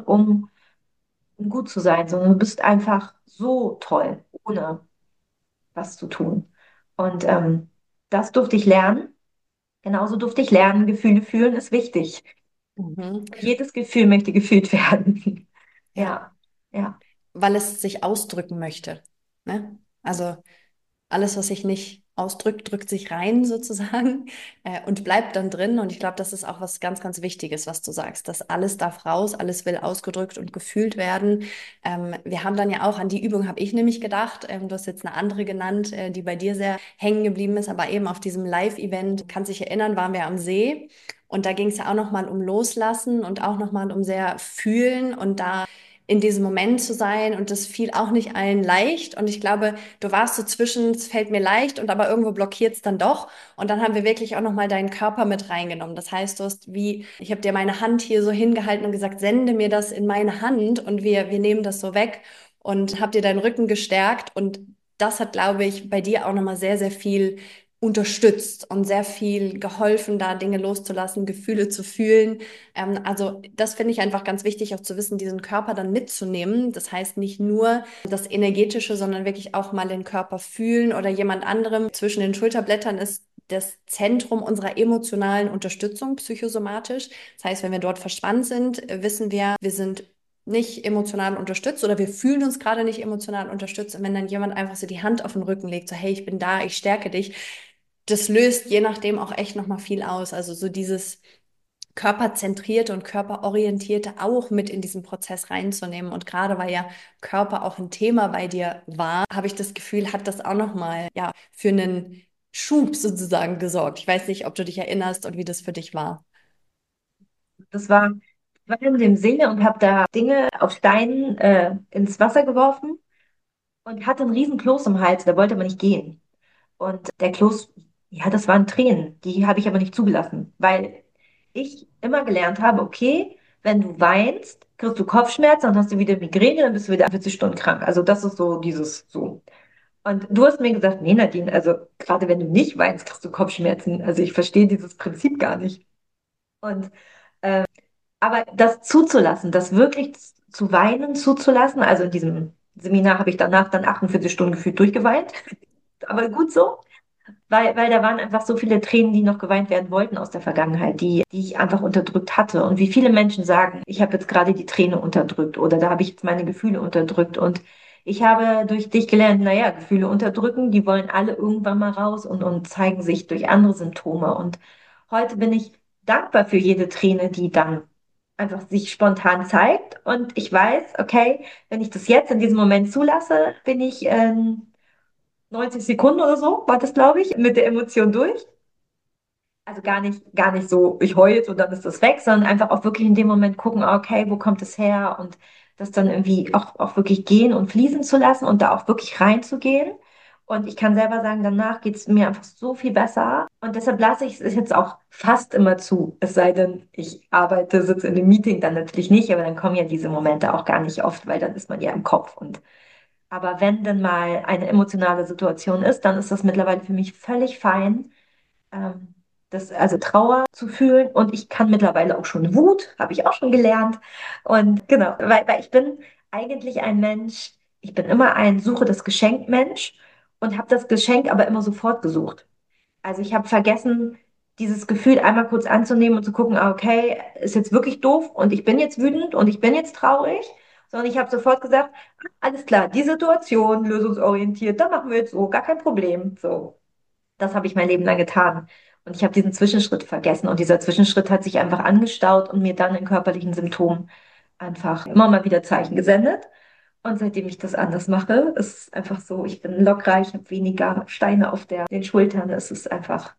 S2: um gut zu sein, sondern du bist einfach so toll, ohne was zu tun. Und das durfte ich lernen. Genauso durfte ich lernen, Gefühle fühlen ist wichtig.
S1: Mhm.
S2: Jedes Gefühl möchte gefühlt werden.
S1: Ja,
S2: Ja, ja,
S1: weil es sich ausdrücken möchte. Ne? Also alles, was sich nicht ausdrückt, drückt sich rein sozusagen und bleibt dann drin. Und ich glaube, das ist auch was ganz, ganz Wichtiges, was du sagst. Das alles darf raus, alles will ausgedrückt und gefühlt werden. Wir haben dann ja auch an die Übung, habe ich nämlich gedacht, du hast jetzt eine andere genannt, die bei dir sehr hängen geblieben ist, aber eben auf diesem Live-Event, kannst dich erinnern, waren wir am See. Und da ging es ja auch nochmal um Loslassen und auch nochmal um sehr Fühlen und da in diesem Moment zu sein. Und das fiel auch nicht allen leicht. Und ich glaube, du warst so zwischen, es fällt mir leicht und aber irgendwo blockiert es dann doch. Und dann haben wir wirklich auch nochmal deinen Körper mit reingenommen. Das heißt, du hast ich habe dir meine Hand hier so hingehalten und gesagt, sende mir das in meine Hand und wir nehmen das so weg und hab dir deinen Rücken gestärkt. Und das hat, glaube ich, bei dir auch nochmal sehr, sehr viel unterstützt und sehr viel geholfen, da Dinge loszulassen, Gefühle zu fühlen. Also das finde ich einfach ganz wichtig, auch zu wissen, diesen Körper dann mitzunehmen. Das heißt nicht nur das Energetische, sondern wirklich auch mal den Körper fühlen oder jemand anderem. Zwischen den Schulterblättern ist das Zentrum unserer emotionalen Unterstützung psychosomatisch. Das heißt, wenn wir dort verspannt sind, wissen wir, wir sind nicht emotional unterstützt oder wir fühlen uns gerade nicht emotional unterstützt. Und wenn dann jemand einfach so die Hand auf den Rücken legt, so hey, ich bin da, ich stärke dich, das löst je nachdem auch echt nochmal viel aus. Also so dieses körperzentrierte und körperorientierte auch mit in diesen Prozess reinzunehmen. Und gerade weil ja Körper auch ein Thema bei dir war, habe ich das Gefühl, hat das auch nochmal ja, für einen Schub sozusagen gesorgt. Ich weiß nicht, ob du dich erinnerst und wie das für dich war.
S2: Das war, ich war in dem See und habe da Dinge auf Steinen ins Wasser geworfen und hatte einen riesen Kloß im Hals, da wollte aber nicht gehen. Und der Kloß, ja, das waren Tränen, die habe ich aber nicht zugelassen, weil ich immer gelernt habe, okay, wenn du weinst, kriegst du Kopfschmerzen, dann hast du wieder Migräne, dann bist du wieder 40 Stunden krank. Also das ist so dieses so. Und du hast mir gesagt, nee, Nadine, also gerade wenn du nicht weinst, kriegst du Kopfschmerzen. Also ich verstehe dieses Prinzip gar nicht. Und aber das zuzulassen, das wirklich zu weinen zuzulassen, also in diesem Seminar habe ich danach dann 48 Stunden gefühlt durchgeweint, aber gut so. Weil da waren einfach so viele Tränen, die noch geweint werden wollten aus der Vergangenheit, die ich einfach unterdrückt hatte. Und wie viele Menschen sagen, ich habe jetzt gerade die Träne unterdrückt oder da habe ich jetzt meine Gefühle unterdrückt. Und ich habe durch dich gelernt, naja, Gefühle unterdrücken, die wollen alle irgendwann mal raus und zeigen sich durch andere Symptome. Und heute bin ich dankbar für jede Träne, die dann einfach sich spontan zeigt. Und ich weiß, okay, wenn ich das jetzt in diesem Moment zulasse, bin ich 90 Sekunden oder so, war das, glaube ich, mit der Emotion durch. Also gar nicht so, ich heule jetzt und dann ist das weg, sondern einfach auch wirklich in dem Moment gucken, okay, wo kommt es her und das dann irgendwie auch wirklich gehen und fließen zu lassen und da auch wirklich reinzugehen. Und ich kann selber sagen, danach geht es mir einfach so viel besser. Und deshalb lasse ich es jetzt auch fast immer zu. Es sei denn, ich arbeite, sitze in einem Meeting, dann natürlich nicht, aber dann kommen ja diese Momente auch gar nicht oft, weil dann ist man ja im Kopf. Und aber wenn denn mal eine emotionale Situation ist, dann ist das mittlerweile für mich völlig fein, ähm, also Trauer zu fühlen. Und ich kann mittlerweile auch schon Wut, habe ich auch schon gelernt. Und genau, weil ich bin eigentlich ein Mensch, ich bin immer ein Suche das Geschenk Mensch und habe das Geschenk aber immer sofort gesucht. Also ich habe vergessen, dieses Gefühl einmal kurz anzunehmen und zu gucken, okay, ist jetzt wirklich doof und ich bin jetzt wütend und ich bin jetzt traurig, sondern ich habe sofort gesagt, alles klar, die Situation, lösungsorientiert, da machen wir jetzt so, gar kein Problem. So, das habe ich mein Leben lang getan. Und ich habe diesen Zwischenschritt vergessen und dieser Zwischenschritt hat sich einfach angestaut und mir dann in körperlichen Symptomen einfach immer mal wieder Zeichen gesendet. Und seitdem ich das anders mache, ist es einfach so, ich bin lockerer, ich habe weniger Steine auf den Schultern. Es ist einfach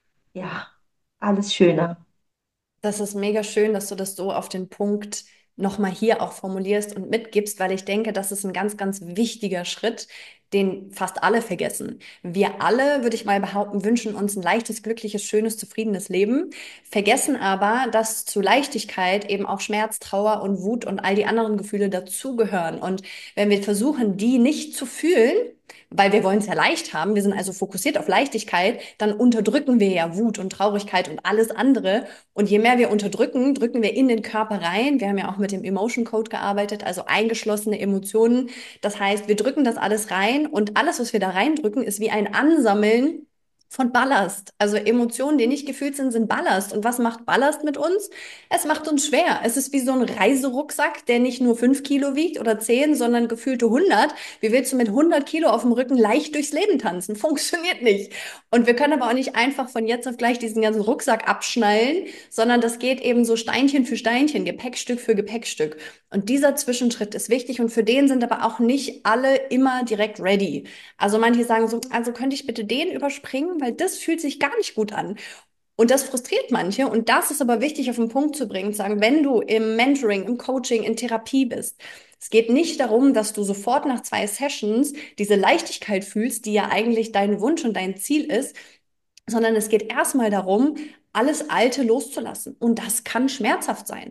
S2: ja, alles schöner.
S1: Das ist mega schön, dass du das so auf den Punkt nochmal hier auch formulierst und mitgibst, weil ich denke, das ist ein ganz, ganz wichtiger Schritt, den fast alle vergessen. Wir alle, würde ich mal behaupten, wünschen uns ein leichtes, glückliches, schönes, zufriedenes Leben, vergessen aber, dass zu Leichtigkeit eben auch Schmerz, Trauer und Wut und all die anderen Gefühle dazugehören. Und wenn wir versuchen, die nicht zu fühlen, weil wir wollen es ja leicht haben, wir sind also fokussiert auf Leichtigkeit, dann unterdrücken wir ja Wut und Traurigkeit und alles andere. Und je mehr wir unterdrücken, drücken wir in den Körper rein. Wir haben ja auch mit dem Emotion Code gearbeitet, also eingeschlossene Emotionen. Das heißt, wir drücken das alles rein und alles, was wir da reindrücken, ist wie ein Ansammeln von Ballast. Also Emotionen, die nicht gefühlt sind, sind Ballast. Und was macht Ballast mit uns? Es macht uns schwer. Es ist wie so ein Reiserucksack, der nicht nur 5 Kilo wiegt oder 10, sondern gefühlte 100. Wie willst du mit 100 Kilo auf dem Rücken leicht durchs Leben tanzen? Funktioniert nicht. Und wir können aber auch nicht einfach von jetzt auf gleich diesen ganzen Rucksack abschnallen, sondern das geht eben so Steinchen für Steinchen, Gepäckstück für Gepäckstück. Und dieser Zwischenschritt ist wichtig und für den sind aber auch nicht alle immer direkt ready. Also manche sagen so, also könnte ich bitte den überspringen, weil das fühlt sich gar nicht gut an. Und das frustriert manche. Und das ist aber wichtig auf den Punkt zu bringen, zu sagen, wenn du im Mentoring, im Coaching, in Therapie bist, es geht nicht darum, dass du sofort nach 2 Sessions diese Leichtigkeit fühlst, die ja eigentlich dein Wunsch und dein Ziel ist, sondern es geht erstmal darum, alles Alte loszulassen. Und das kann schmerzhaft sein.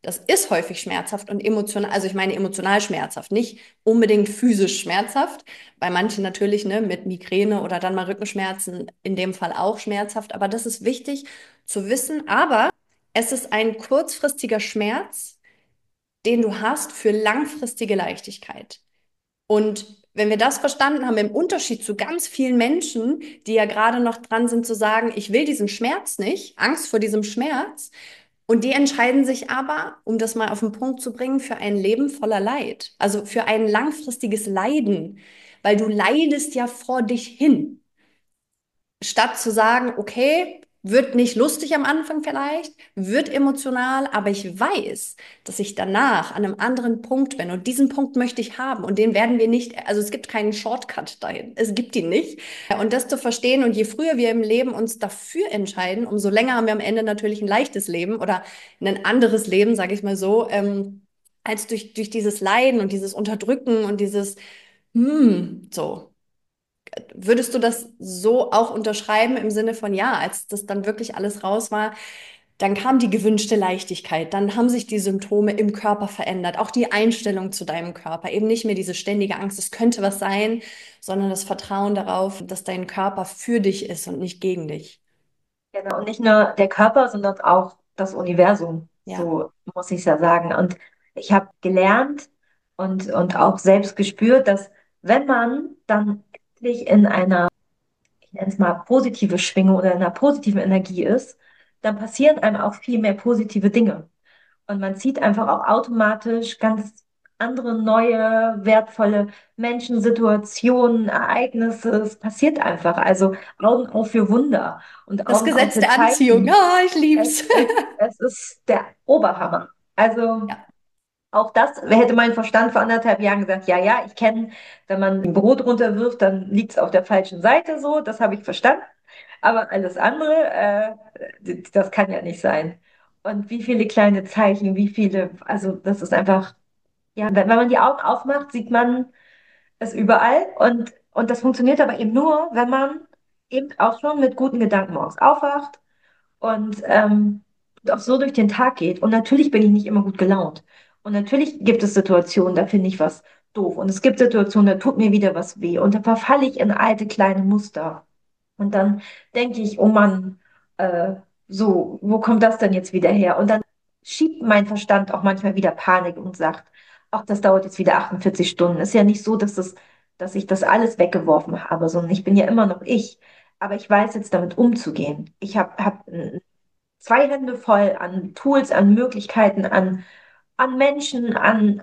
S1: Das ist häufig schmerzhaft und emotional, also ich meine emotional schmerzhaft, nicht unbedingt physisch schmerzhaft. Bei manchen natürlich, ne, mit Migräne oder dann mal Rückenschmerzen, in dem Fall auch schmerzhaft. Aber das ist wichtig zu wissen. Aber es ist ein kurzfristiger Schmerz, den du hast für langfristige Leichtigkeit. Und wenn wir das verstanden haben, im Unterschied zu ganz vielen Menschen, die ja gerade noch dran sind zu sagen, ich will diesen Schmerz nicht, Angst vor diesem Schmerz, und die entscheiden sich aber, um das mal auf den Punkt zu bringen, für ein Leben voller Leid, also für ein langfristiges Leiden, weil du leidest ja vor dich hin statt zu sagen, okay, wird nicht lustig am Anfang vielleicht, wird emotional, aber ich weiß, dass ich danach an einem anderen Punkt bin und diesen Punkt möchte ich haben und den werden wir nicht, also es gibt keinen Shortcut dahin, es gibt ihn nicht. Und das zu verstehen und je früher wir im Leben uns dafür entscheiden, umso länger haben wir am Ende natürlich ein leichtes Leben oder ein anderes Leben, sage ich mal so, als durch dieses Leiden und dieses Unterdrücken und dieses, so. Würdest du das so auch unterschreiben im Sinne von, ja, als das dann wirklich alles raus war, dann kam die gewünschte Leichtigkeit, dann haben sich die Symptome im Körper verändert, auch die Einstellung zu deinem Körper, eben nicht mehr diese ständige Angst, es könnte was sein, sondern das Vertrauen darauf, dass dein Körper für dich ist und nicht gegen dich.
S2: Genau, und nicht nur der Körper, sondern auch das Universum,
S1: Ja,
S2: so muss ich es ja sagen. Und ich habe gelernt und auch selbst gespürt, dass wenn man dann endlich in einer, ich nenne es mal, positive Schwingung oder in einer positiven Energie ist, dann passieren einem auch viel mehr positive Dinge. Und man sieht einfach auch automatisch ganz andere, neue, wertvolle Menschen, Situationen, Ereignisse. Es passiert einfach. Also Augen auf für Wunder und
S1: das
S2: Augen auf
S1: Gesetz
S2: für
S1: der Anziehung,
S2: Zeichen.
S1: ah, ich
S2: Es
S1: lieb's.
S2: ist, es ist der Oberhammer. Also
S1: Ja.
S2: auch das hätte mein Verstand vor 1,5 Jahren gesagt, ja, ja, ich kenne, wenn man ein Brot runterwirft, dann liegt es auf der falschen Seite so, das habe ich verstanden. Aber alles andere, das kann ja nicht sein. Und wie viele kleine Zeichen, wie viele, also das ist einfach, ja, wenn man die Augen aufmacht, sieht man es überall. Und das funktioniert aber eben nur, wenn man eben auch schon mit guten Gedanken morgens aufwacht und auch so durch den Tag geht. Und natürlich bin ich nicht immer gut gelaunt. Und natürlich gibt es Situationen, da finde ich was doof. Und es gibt Situationen, da tut mir wieder was weh. Und da verfalle ich in alte kleine Muster. Und dann denke ich, oh Mann, äh, so, wo kommt das denn jetzt wieder her? Und dann schiebt mein Verstand auch manchmal wieder Panik und sagt, ach, das dauert jetzt wieder 48 Stunden. Ist ja nicht so, dass ich das alles weggeworfen habe, sondern ich bin ja immer noch ich. Aber ich weiß jetzt damit umzugehen. Ich hab 2 Hände voll an Tools, an Möglichkeiten, an Menschen,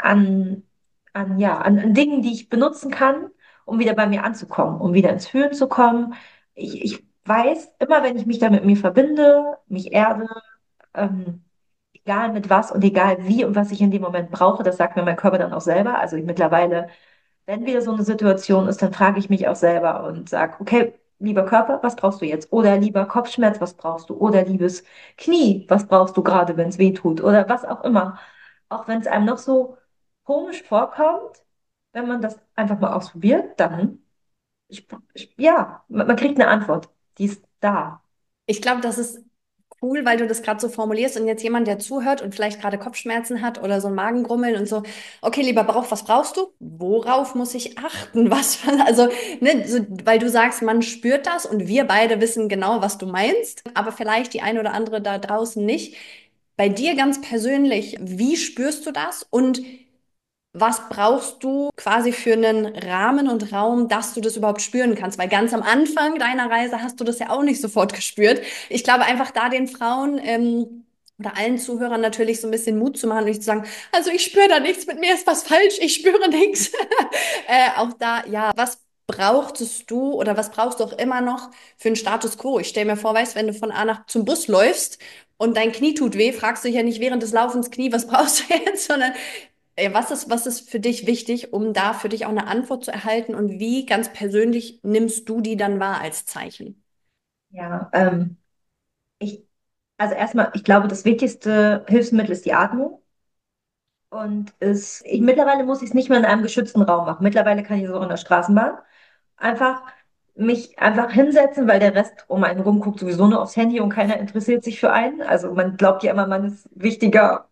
S2: an Dingen, die ich benutzen kann, um wieder bei mir anzukommen, um wieder ins Fühlen zu kommen. Ich weiß, immer wenn ich mich da mit mir verbinde, mich erde, egal mit was und egal wie und was ich in dem Moment brauche, das sagt mir mein Körper dann auch selber. Also ich mittlerweile, wenn wieder so eine Situation ist, dann frage ich mich auch selber und sage, okay, lieber Körper, was brauchst du jetzt? Oder lieber Kopfschmerz, was brauchst du? Oder liebes Knie, was brauchst du gerade, wenn es weh tut? Oder was auch immer. Auch wenn es einem noch so komisch vorkommt, wenn man das einfach mal ausprobiert, dann, ja, man kriegt eine Antwort. Die ist da.
S1: Ich glaube, das ist cool, weil du das gerade so formulierst und jetzt jemand, der zuhört und vielleicht gerade Kopfschmerzen hat oder so ein Magengrummeln und so, okay, lieber Bauch, was brauchst du? Worauf muss ich achten? Also, ne, so, weil du sagst, man spürt das und wir beide wissen genau, was du meinst, aber vielleicht die eine oder andere da draußen nicht. Bei dir ganz persönlich, wie spürst du das und was brauchst du quasi für einen Rahmen und Raum, dass du das überhaupt spüren kannst? Weil ganz am Anfang deiner Reise hast du das ja auch nicht sofort gespürt. Ich glaube, einfach da den Frauen oder allen Zuhörern natürlich so ein bisschen Mut zu machen und nicht zu sagen, also ich spüre da nichts, mit mir ist was falsch, ich spüre nichts. Auch da, ja, was brauchtest du oder was brauchst du auch immer noch für einen Status quo? Ich stelle mir vor, weißt, wenn du von A nach zum Bus läufst und dein Knie tut weh, fragst du dich ja nicht während des Laufens Knie, was brauchst du jetzt, sondern was ist für dich wichtig, um da für dich auch eine Antwort zu erhalten und wie ganz persönlich nimmst du die dann wahr als Zeichen?
S2: Ja, ich, also erstmal, ich glaube, das wichtigste Hilfsmittel ist die Atmung. Mittlerweile muss ich es nicht mehr in einem geschützten Raum machen. Mittlerweile kann ich es auch in der Straßenbahn. Einfach mich einfach hinsetzen, weil der Rest einen rum guckt sowieso nur aufs Handy und keiner interessiert sich für einen. Also man glaubt ja immer, man ist wichtiger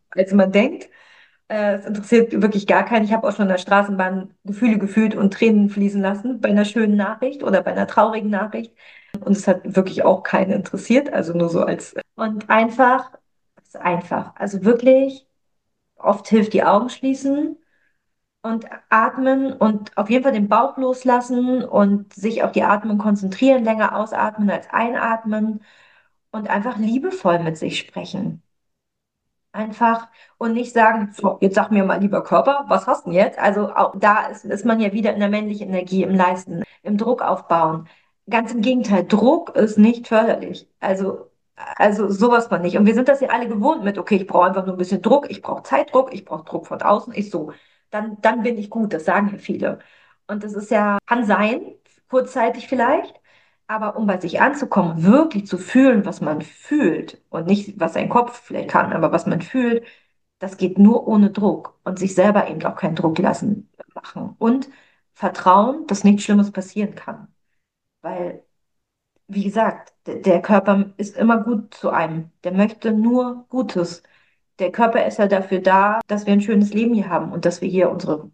S2: als man denkt. Es interessiert wirklich gar keinen. Ich habe auch schon in der Straßenbahn Gefühle gefühlt und Tränen fließen lassen bei einer schönen Nachricht oder bei einer traurigen Nachricht. Und es hat wirklich auch keinen interessiert. Also nur so als. Und einfach, es ist einfach. Also wirklich, oft hilft die Augen schließen und atmen und auf jeden Fall den Bauch loslassen und sich auf die Atmung konzentrieren, länger ausatmen als einatmen und einfach liebevoll mit sich sprechen. Einfach und nicht sagen, so, jetzt sag mir mal, lieber Körper, was hast du denn jetzt? Also auch da ist man ja wieder in der männlichen Energie, im Leisten, im Druck aufbauen. Ganz im Gegenteil, Druck ist nicht förderlich. Also sowas von nicht. Und wir sind das ja alle gewohnt mit, okay, ich brauche einfach nur ein bisschen Druck, ich brauche Zeitdruck, ich brauche Druck von außen, ich so. Dann bin ich gut, das sagen ja viele. Und das ist ja, kann sein, kurzzeitig vielleicht. Aber um bei sich anzukommen, wirklich zu fühlen, was man fühlt und nicht, was sein Kopf vielleicht kann, aber was man fühlt, das geht nur ohne Druck und sich selber eben auch keinen Druck lassen machen und vertrauen, dass nichts Schlimmes passieren kann. Weil, wie gesagt, der Körper ist immer gut zu einem. Der möchte nur Gutes. Der Körper ist ja dafür da, dass wir ein schönes Leben hier haben und dass wir hier unsere,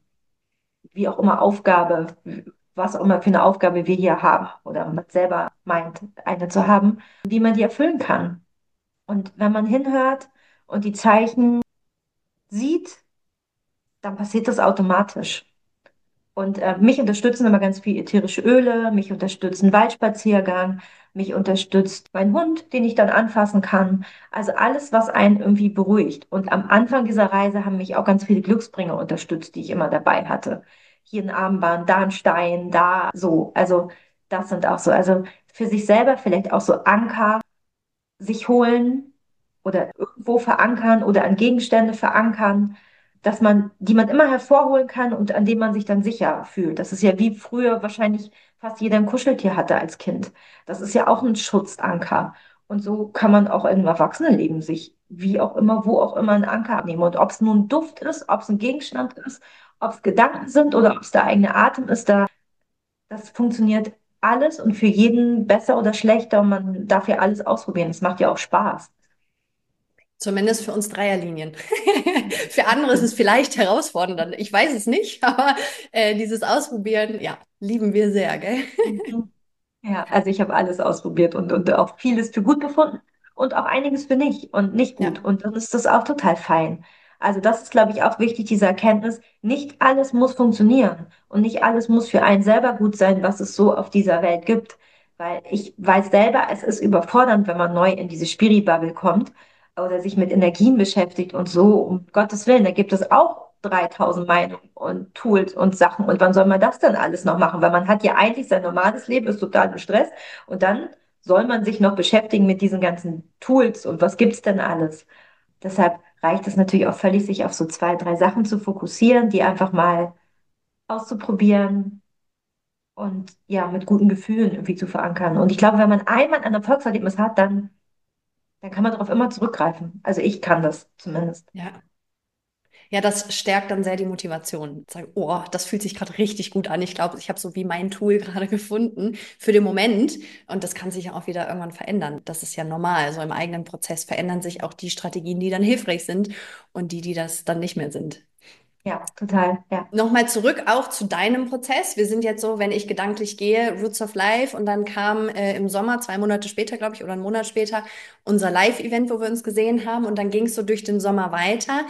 S2: wie auch immer, Aufgabe, was auch immer für eine Aufgabe wir hier haben oder man selber meint, eine zu haben, wie man die erfüllen kann. Und wenn man hinhört und die Zeichen sieht, dann passiert das automatisch. Und mich unterstützen immer ganz viel ätherische Öle, mich unterstützt ein Waldspaziergang, mich unterstützt mein Hund, den ich dann anfassen kann. Also alles, was einen irgendwie beruhigt. Und am Anfang dieser Reise haben mich auch ganz viele Glücksbringer unterstützt, die ich immer dabei hatte. Hier ein Armband, da ein Stein, da so. Also das sind auch so. Also für sich selber vielleicht auch so Anker sich holen oder irgendwo verankern oder an Gegenstände verankern, die man immer hervorholen kann und an denen man sich dann sicher fühlt. Das ist ja wie früher wahrscheinlich fast jeder ein Kuscheltier hatte als Kind. Das ist ja auch ein Schutzanker. Und so kann man auch im Erwachsenenleben sich wie auch immer, wo auch immer einen Anker nehmen. Und ob es nun ein Duft ist, ob es ein Gegenstand ist, ob es Gedanken sind oder ob es der eigene Atem ist, das funktioniert alles und für jeden besser oder schlechter und man darf ja alles ausprobieren. Es macht ja auch Spaß.
S1: Zumindest für uns Dreierlinien. Für andere ist es vielleicht herausfordernder. Ich weiß es nicht, aber dieses Ausprobieren, ja, lieben wir sehr, gell?
S2: Mhm. Ja, also ich habe alles ausprobiert und auch vieles für gut befunden und auch einiges für nicht und nicht gut.
S1: Ja.
S2: Und dann ist das auch total fein. Also das ist, glaube ich, auch wichtig, diese Erkenntnis, nicht alles muss funktionieren und nicht alles muss für einen selber gut sein, was es so auf dieser Welt gibt. Weil ich weiß selber, es ist überfordernd, wenn man neu in diese Spiri-Bubble kommt oder sich mit Energien beschäftigt und so, um Gottes Willen, da gibt es auch 3000 Meinungen und Tools und Sachen. Und wann soll man das denn alles noch machen? Weil man hat ja eigentlich sein normales Leben, ist total im Stress. Und dann soll man sich noch beschäftigen mit diesen ganzen Tools und was gibt's denn alles? Deshalb reicht es natürlich auch völlig, sich auf so zwei, drei Sachen zu fokussieren, die einfach mal auszuprobieren und ja, mit guten Gefühlen irgendwie zu verankern. Und ich glaube, wenn man einmal ein Erfolgserlebnis hat, dann kann man darauf immer zurückgreifen. Also ich kann das zumindest.
S1: Ja. Ja, das stärkt dann sehr die Motivation. Sagen, oh, das fühlt sich gerade richtig gut an. Ich glaube, ich habe so wie mein Tool gerade gefunden für den Moment. Und das kann sich ja auch wieder irgendwann verändern. Das ist ja normal. So im eigenen Prozess verändern sich auch die Strategien, die dann hilfreich sind und die das dann nicht mehr sind.
S2: Ja, total. Ja.
S1: Nochmal zurück auch zu deinem Prozess. Wir sind jetzt so, wenn ich gedanklich gehe, Roots of Life und dann kam im Sommer, 2 Monate später, glaube ich, oder einen Monat später, unser Live-Event, wo wir uns gesehen haben und dann ging es so durch den Sommer weiter.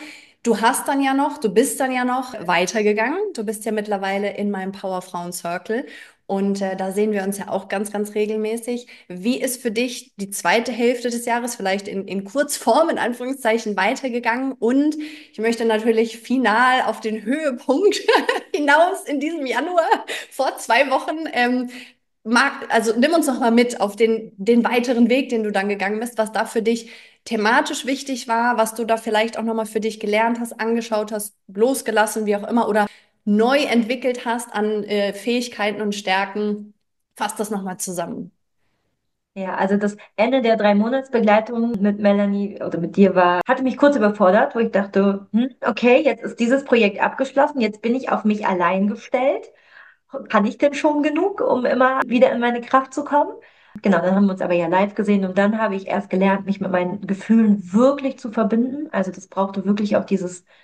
S1: Du bist dann ja noch weitergegangen. Du bist ja mittlerweile in meinem Powerfrauen Circle und da sehen wir uns ja auch ganz, ganz regelmäßig. Wie ist für dich die zweite Hälfte des Jahres vielleicht in Kurzform, in Anführungszeichen, weitergegangen? Und ich möchte natürlich final auf den Höhepunkt hinaus in diesem Januar vor 2 Wochen. Also nimm uns noch mal mit auf den weiteren Weg, den du dann gegangen bist, was da für dich thematisch wichtig war, was du da vielleicht auch noch mal für dich gelernt hast, angeschaut hast, losgelassen, wie auch immer, oder neu entwickelt hast an Fähigkeiten und Stärken. Fass das noch mal zusammen.
S2: Ja, also das Ende der 3 Monatsbegleitung mit Melanie oder mit dir hatte mich kurz überfordert, wo ich dachte, okay, jetzt ist dieses Projekt abgeschlossen, jetzt bin ich auf mich allein gestellt. Kann ich denn schon genug, um immer wieder in meine Kraft zu kommen? Genau, dann haben wir uns aber ja live gesehen und dann habe ich erst gelernt, mich mit meinen Gefühlen wirklich zu verbinden. Also das brauchte wirklich auch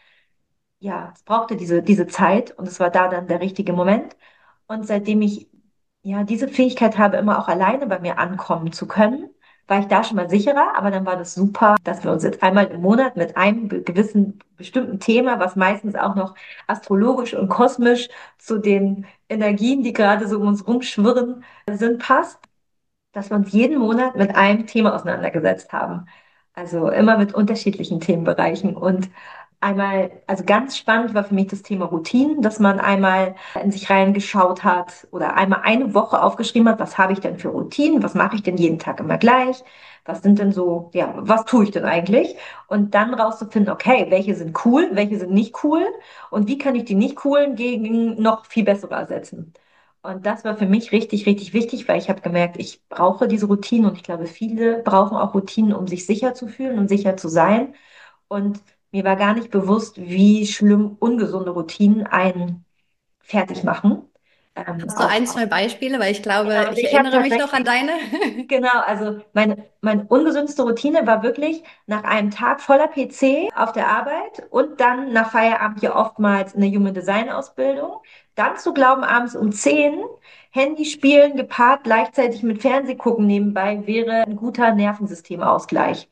S2: es brauchte diese Zeit und es war da dann der richtige Moment. Und seitdem ich ja diese Fähigkeit habe, immer auch alleine bei mir ankommen zu können, war ich da schon mal sicherer. Aber dann war das super, dass wir uns jetzt einmal im Monat mit einem gewissen bestimmten Thema, was meistens auch noch astrologisch und kosmisch zu den Energien, die gerade so um uns rumschwirren, sind, passt, dass wir uns jeden Monat mit einem Thema auseinandergesetzt haben. Also immer mit unterschiedlichen Themenbereichen. Und einmal, also ganz spannend war für mich das Thema Routinen, dass man einmal in sich reingeschaut hat oder einmal eine Woche aufgeschrieben hat, was habe ich denn für Routinen, was mache ich denn jeden Tag immer gleich, was sind denn so, ja, was tue ich denn eigentlich? Und dann rauszufinden, okay, welche sind cool, welche sind nicht cool und wie kann ich die nicht coolen gegen noch viel bessere ersetzen. Und das war für mich richtig, richtig wichtig, weil ich habe gemerkt, ich brauche diese Routinen und ich glaube, viele brauchen auch Routinen, um sich sicher zu fühlen und sicher zu sein. Und mir war gar nicht bewusst, wie schlimm ungesunde Routinen einen fertig machen.
S1: Hast du
S2: Auch,
S1: ein, zwei Beispiele? Weil ich
S2: genau,
S1: glaube,
S2: also
S1: ich
S2: ich habe
S1: erinnere mich noch an
S2: tatsächlich,
S1: deine.
S2: genau, also meine ungesündeste Routine war wirklich nach einem Tag voller PC auf der Arbeit und dann nach Feierabend ja oftmals in der Human Design Ausbildung. Dann zu glauben, abends um 10 Handy spielen gepaart gleichzeitig mit Fernseh gucken nebenbei wäre ein guter Nervensystemausgleich.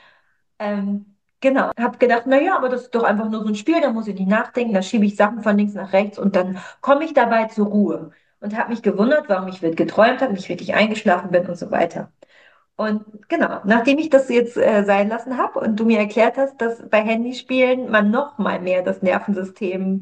S2: Genau, habe gedacht, na ja, aber das ist doch einfach nur so ein Spiel, da muss ich nicht nachdenken, da schiebe ich Sachen von links nach rechts und dann komme ich dabei zur Ruhe und habe mich gewundert, warum ich wild geträumt habe, nicht richtig eingeschlafen bin und so weiter. Und genau, nachdem ich das jetzt sein lassen habe und du mir erklärt hast, dass bei Handyspielen man noch mal mehr das Nervensystem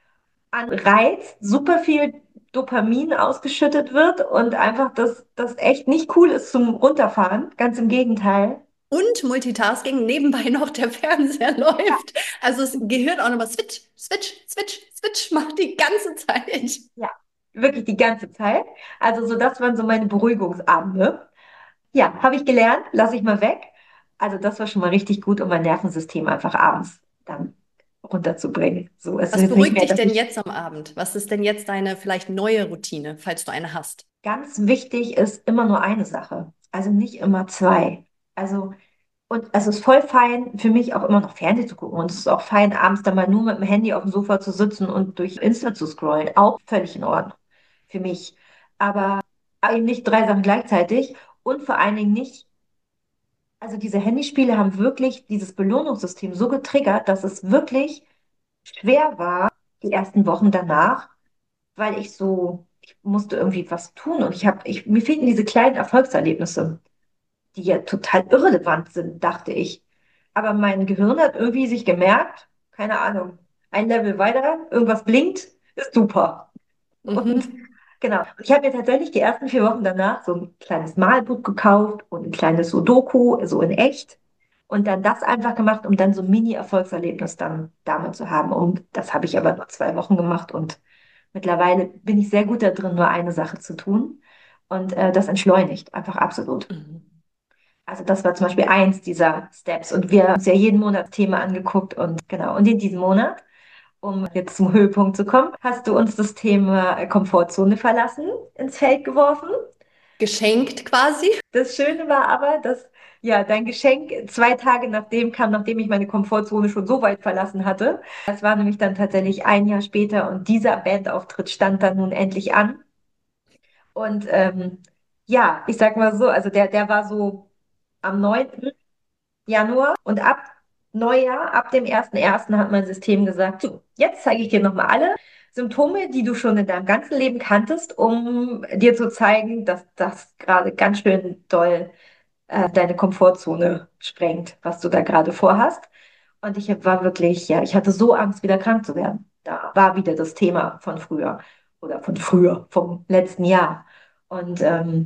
S2: anreizt, super viel Dopamin ausgeschüttet wird und einfach das echt nicht cool ist zum Runterfahren, ganz im Gegenteil.
S1: Und Multitasking, nebenbei noch der Fernseher
S2: Ja.
S1: läuft. Also das Gehirn auch nochmal Switch, Switch, Switch, Switch macht die ganze Zeit.
S2: Ja, wirklich die ganze Zeit. Also so, das waren so meine Beruhigungsabende. Ja, habe ich gelernt, lasse ich mal weg. Also das war schon mal richtig gut, um mein Nervensystem einfach abends dann runterzubringen. So, es ist
S1: Was
S2: jetzt nicht
S1: beruhigt
S2: mehr,
S1: dich
S2: dass
S1: denn
S2: ich
S1: jetzt am Abend? Was ist denn jetzt deine vielleicht neue Routine, falls du eine hast?
S2: ganz wichtig ist immer nur eine Sache. Also nicht immer zwei. Also, und es ist voll fein für mich auch immer noch Fernsehen zu gucken. Und es ist auch fein, abends dann mal nur mit dem Handy auf dem Sofa zu sitzen und durch Insta zu scrollen. Auch völlig in Ordnung für mich. Aber eben nicht drei Sachen gleichzeitig und vor allen Dingen nicht, also diese Handyspiele haben wirklich dieses Belohnungssystem so getriggert, dass es wirklich schwer war, die ersten Wochen danach, weil ich musste irgendwie was tun und mir fehlten diese kleinen Erfolgserlebnisse, die ja total irrelevant sind, dachte ich. Aber mein Gehirn hat irgendwie sich gemerkt, keine Ahnung, ein Level weiter, irgendwas blinkt, ist super. Und
S1: Mhm.
S2: genau. Und ich habe mir tatsächlich die ersten 4 Wochen danach so ein kleines Malbuch gekauft und ein kleines Sudoku, so in echt. Und dann das einfach gemacht, um dann so ein Mini-Erfolgserlebnis dann damit zu haben. Und das habe ich aber nur 2 Wochen gemacht. Und mittlerweile bin ich sehr gut da drin, nur eine Sache zu tun. Und das entschleunigt einfach absolut.
S1: Mhm.
S2: Also das war zum Beispiel eins dieser Steps. Und wir haben uns ja jeden Monat das Thema angeguckt. Und genau. Und in diesem Monat, um jetzt zum Höhepunkt zu kommen, hast du uns das Thema Komfortzone verlassen ins Feld geworfen.
S1: Geschenkt quasi.
S2: Das Schöne war aber, dass ja dein Geschenk 2 Tage nachdem kam, nachdem ich meine Komfortzone schon so weit verlassen hatte. Das war nämlich dann tatsächlich ein Jahr später und dieser Bandauftritt stand dann nun endlich an. Und ja, ich sag mal so, also der war so am 9. Januar und ab Neujahr, ab dem 1.1. hat mein System gesagt, so, jetzt zeige ich dir nochmal alle Symptome, die du schon in deinem ganzen Leben kanntest, um dir zu zeigen, dass das gerade ganz schön doll deine Komfortzone sprengt, was du da gerade vorhast. Und ich war wirklich, ja, ich hatte so Angst, wieder krank zu werden. Da war wieder das Thema von früher oder von früher, vom letzten Jahr. Und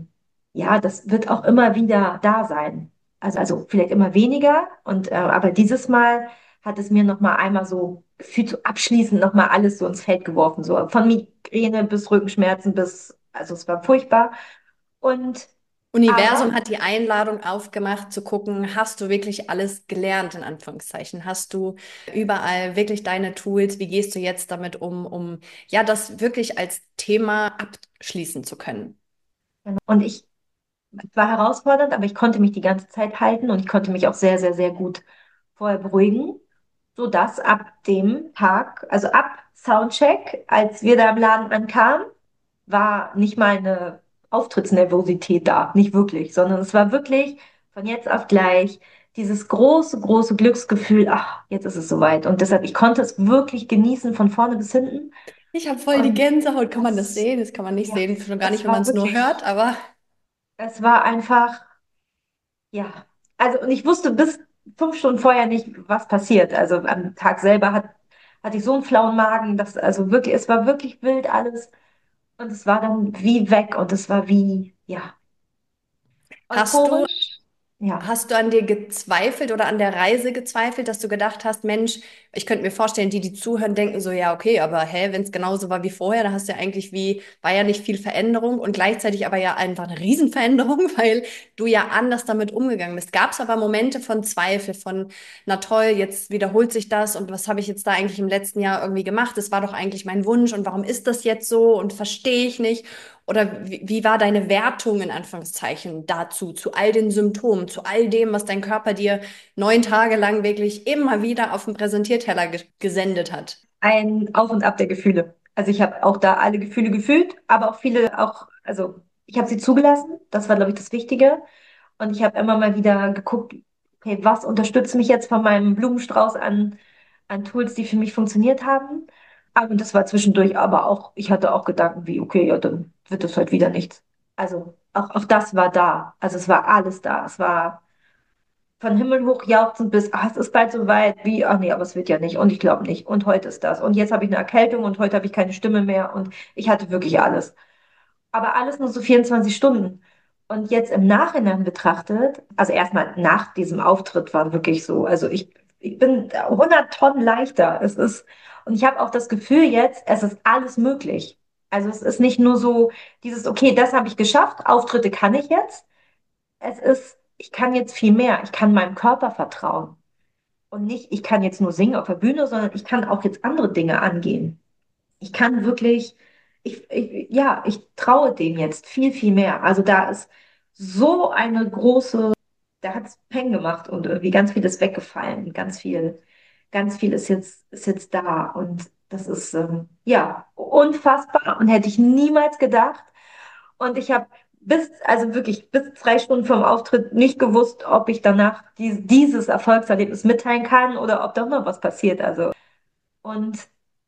S2: ja, das wird auch immer wieder da sein. Also vielleicht immer weniger. Und aber dieses Mal hat es mir noch mal einmal so gefühlt so abschließend noch mal alles so ins Feld geworfen, so von Migräne bis Rückenschmerzen bis, also es war furchtbar. Und aber
S1: Universum hat die Einladung aufgemacht, zu gucken, hast du wirklich alles gelernt, in Anführungszeichen? Hast du überall wirklich deine Tools? Wie gehst du jetzt damit um, um ja das wirklich als Thema abschließen zu können?
S2: und ich Es war herausfordernd, aber ich konnte mich die ganze Zeit halten und ich konnte mich auch sehr, sehr, sehr gut vorher beruhigen, sodass ab dem Tag, also ab Soundcheck, als wir da im Laden ankamen, war nicht mal eine Auftrittsnervosität da, nicht wirklich, sondern es war wirklich von jetzt auf gleich dieses große, große Glücksgefühl, ach, jetzt ist es soweit. Und deshalb, ich konnte es wirklich genießen von vorne bis hinten.
S1: Ich habe voll die
S2: Und
S1: Gänsehaut. Kann man das
S2: das,
S1: sehen? Das kann man nicht
S2: ja,
S1: sehen, schon gar nicht,
S2: es
S1: wenn man
S2: war
S1: es nur
S2: wirklich,
S1: hört, aber
S2: es war einfach, ja. Also, und ich wusste bis 5 Stunden vorher nicht, was passiert. Also am Tag selber hatte ich so einen flauen Magen, dass also wirklich, es war wirklich wild alles. Und es war dann wie weg und es war wie, ja,
S1: hast du
S2: euphorisch. Ja.
S1: Hast du an dir gezweifelt oder an der Reise gezweifelt, dass du gedacht hast, Mensch, ich könnte mir vorstellen, die zuhören, denken so, ja, okay, aber hä, wenn es genauso war wie vorher, da hast du ja eigentlich war ja nicht viel Veränderung und gleichzeitig aber ja einfach eine Riesenveränderung, weil du ja anders damit umgegangen bist. Gab es aber Momente von Zweifel, von, na toll, jetzt wiederholt sich das und was habe ich jetzt da eigentlich im letzten Jahr irgendwie gemacht? Das war doch eigentlich mein Wunsch und warum ist das jetzt so und verstehe ich nicht? Oder wie war deine Wertung in Anführungszeichen dazu, zu all den Symptomen, zu all dem, was dein Körper dir 9 Tage lang wirklich immer wieder auf den Präsentierteller gesendet hat?
S2: Ein Auf und Ab der Gefühle. Also ich habe auch da alle Gefühle gefühlt, aber auch viele auch, also ich habe sie zugelassen. Das war, glaube ich, das Wichtige. Und ich habe immer mal wieder geguckt, okay, was unterstützt mich jetzt von meinem Blumenstrauß an Tools, die für mich funktioniert haben. Und das war zwischendurch aber auch, ich hatte auch Gedanken wie, okay, ja, dann wird das halt wieder nichts. Also auch das war da. Also es war alles da. Es war von Himmel hoch jauchzend bis, es ist bald so weit, wie, ach nee, aber es wird ja nicht und ich glaube nicht und heute ist das und jetzt habe ich eine Erkältung und heute habe ich keine Stimme mehr und ich hatte wirklich alles. Aber alles nur so 24 Stunden. Und jetzt im Nachhinein betrachtet, also erstmal nach diesem Auftritt war wirklich so, also ich bin 100 Tonnen leichter. Und ich habe auch das Gefühl jetzt, es ist alles möglich. Also es ist nicht nur so dieses, okay, das habe ich geschafft, Auftritte kann ich jetzt. Ich kann jetzt viel mehr. Ich kann meinem Körper vertrauen. Und nicht, ich kann jetzt nur singen auf der Bühne, sondern ich kann auch jetzt andere Dinge angehen. Ich kann wirklich, ja, ich traue dem jetzt viel, viel mehr. Also da ist so eine große, da hat es Peng gemacht und irgendwie ganz viel ist weggefallen. Ganz viel ist jetzt da. Und das ist, ja, unfassbar und hätte ich niemals gedacht. Und ich habe also wirklich bis 2 Stunden vorm Auftritt nicht gewusst, ob ich danach dieses Erfolgserlebnis mitteilen kann oder ob doch noch was passiert. Also, und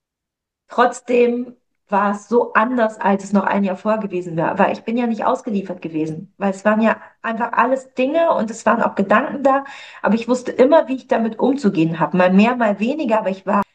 S2: trotzdem war es so anders, als es noch ein Jahr vorher gewesen wäre. Weil ich bin ja nicht ausgeliefert gewesen. Weil es waren ja einfach alles Dinge und es waren auch Gedanken da. Aber ich wusste immer, wie ich damit umzugehen habe. Mal mehr, mal weniger. Aber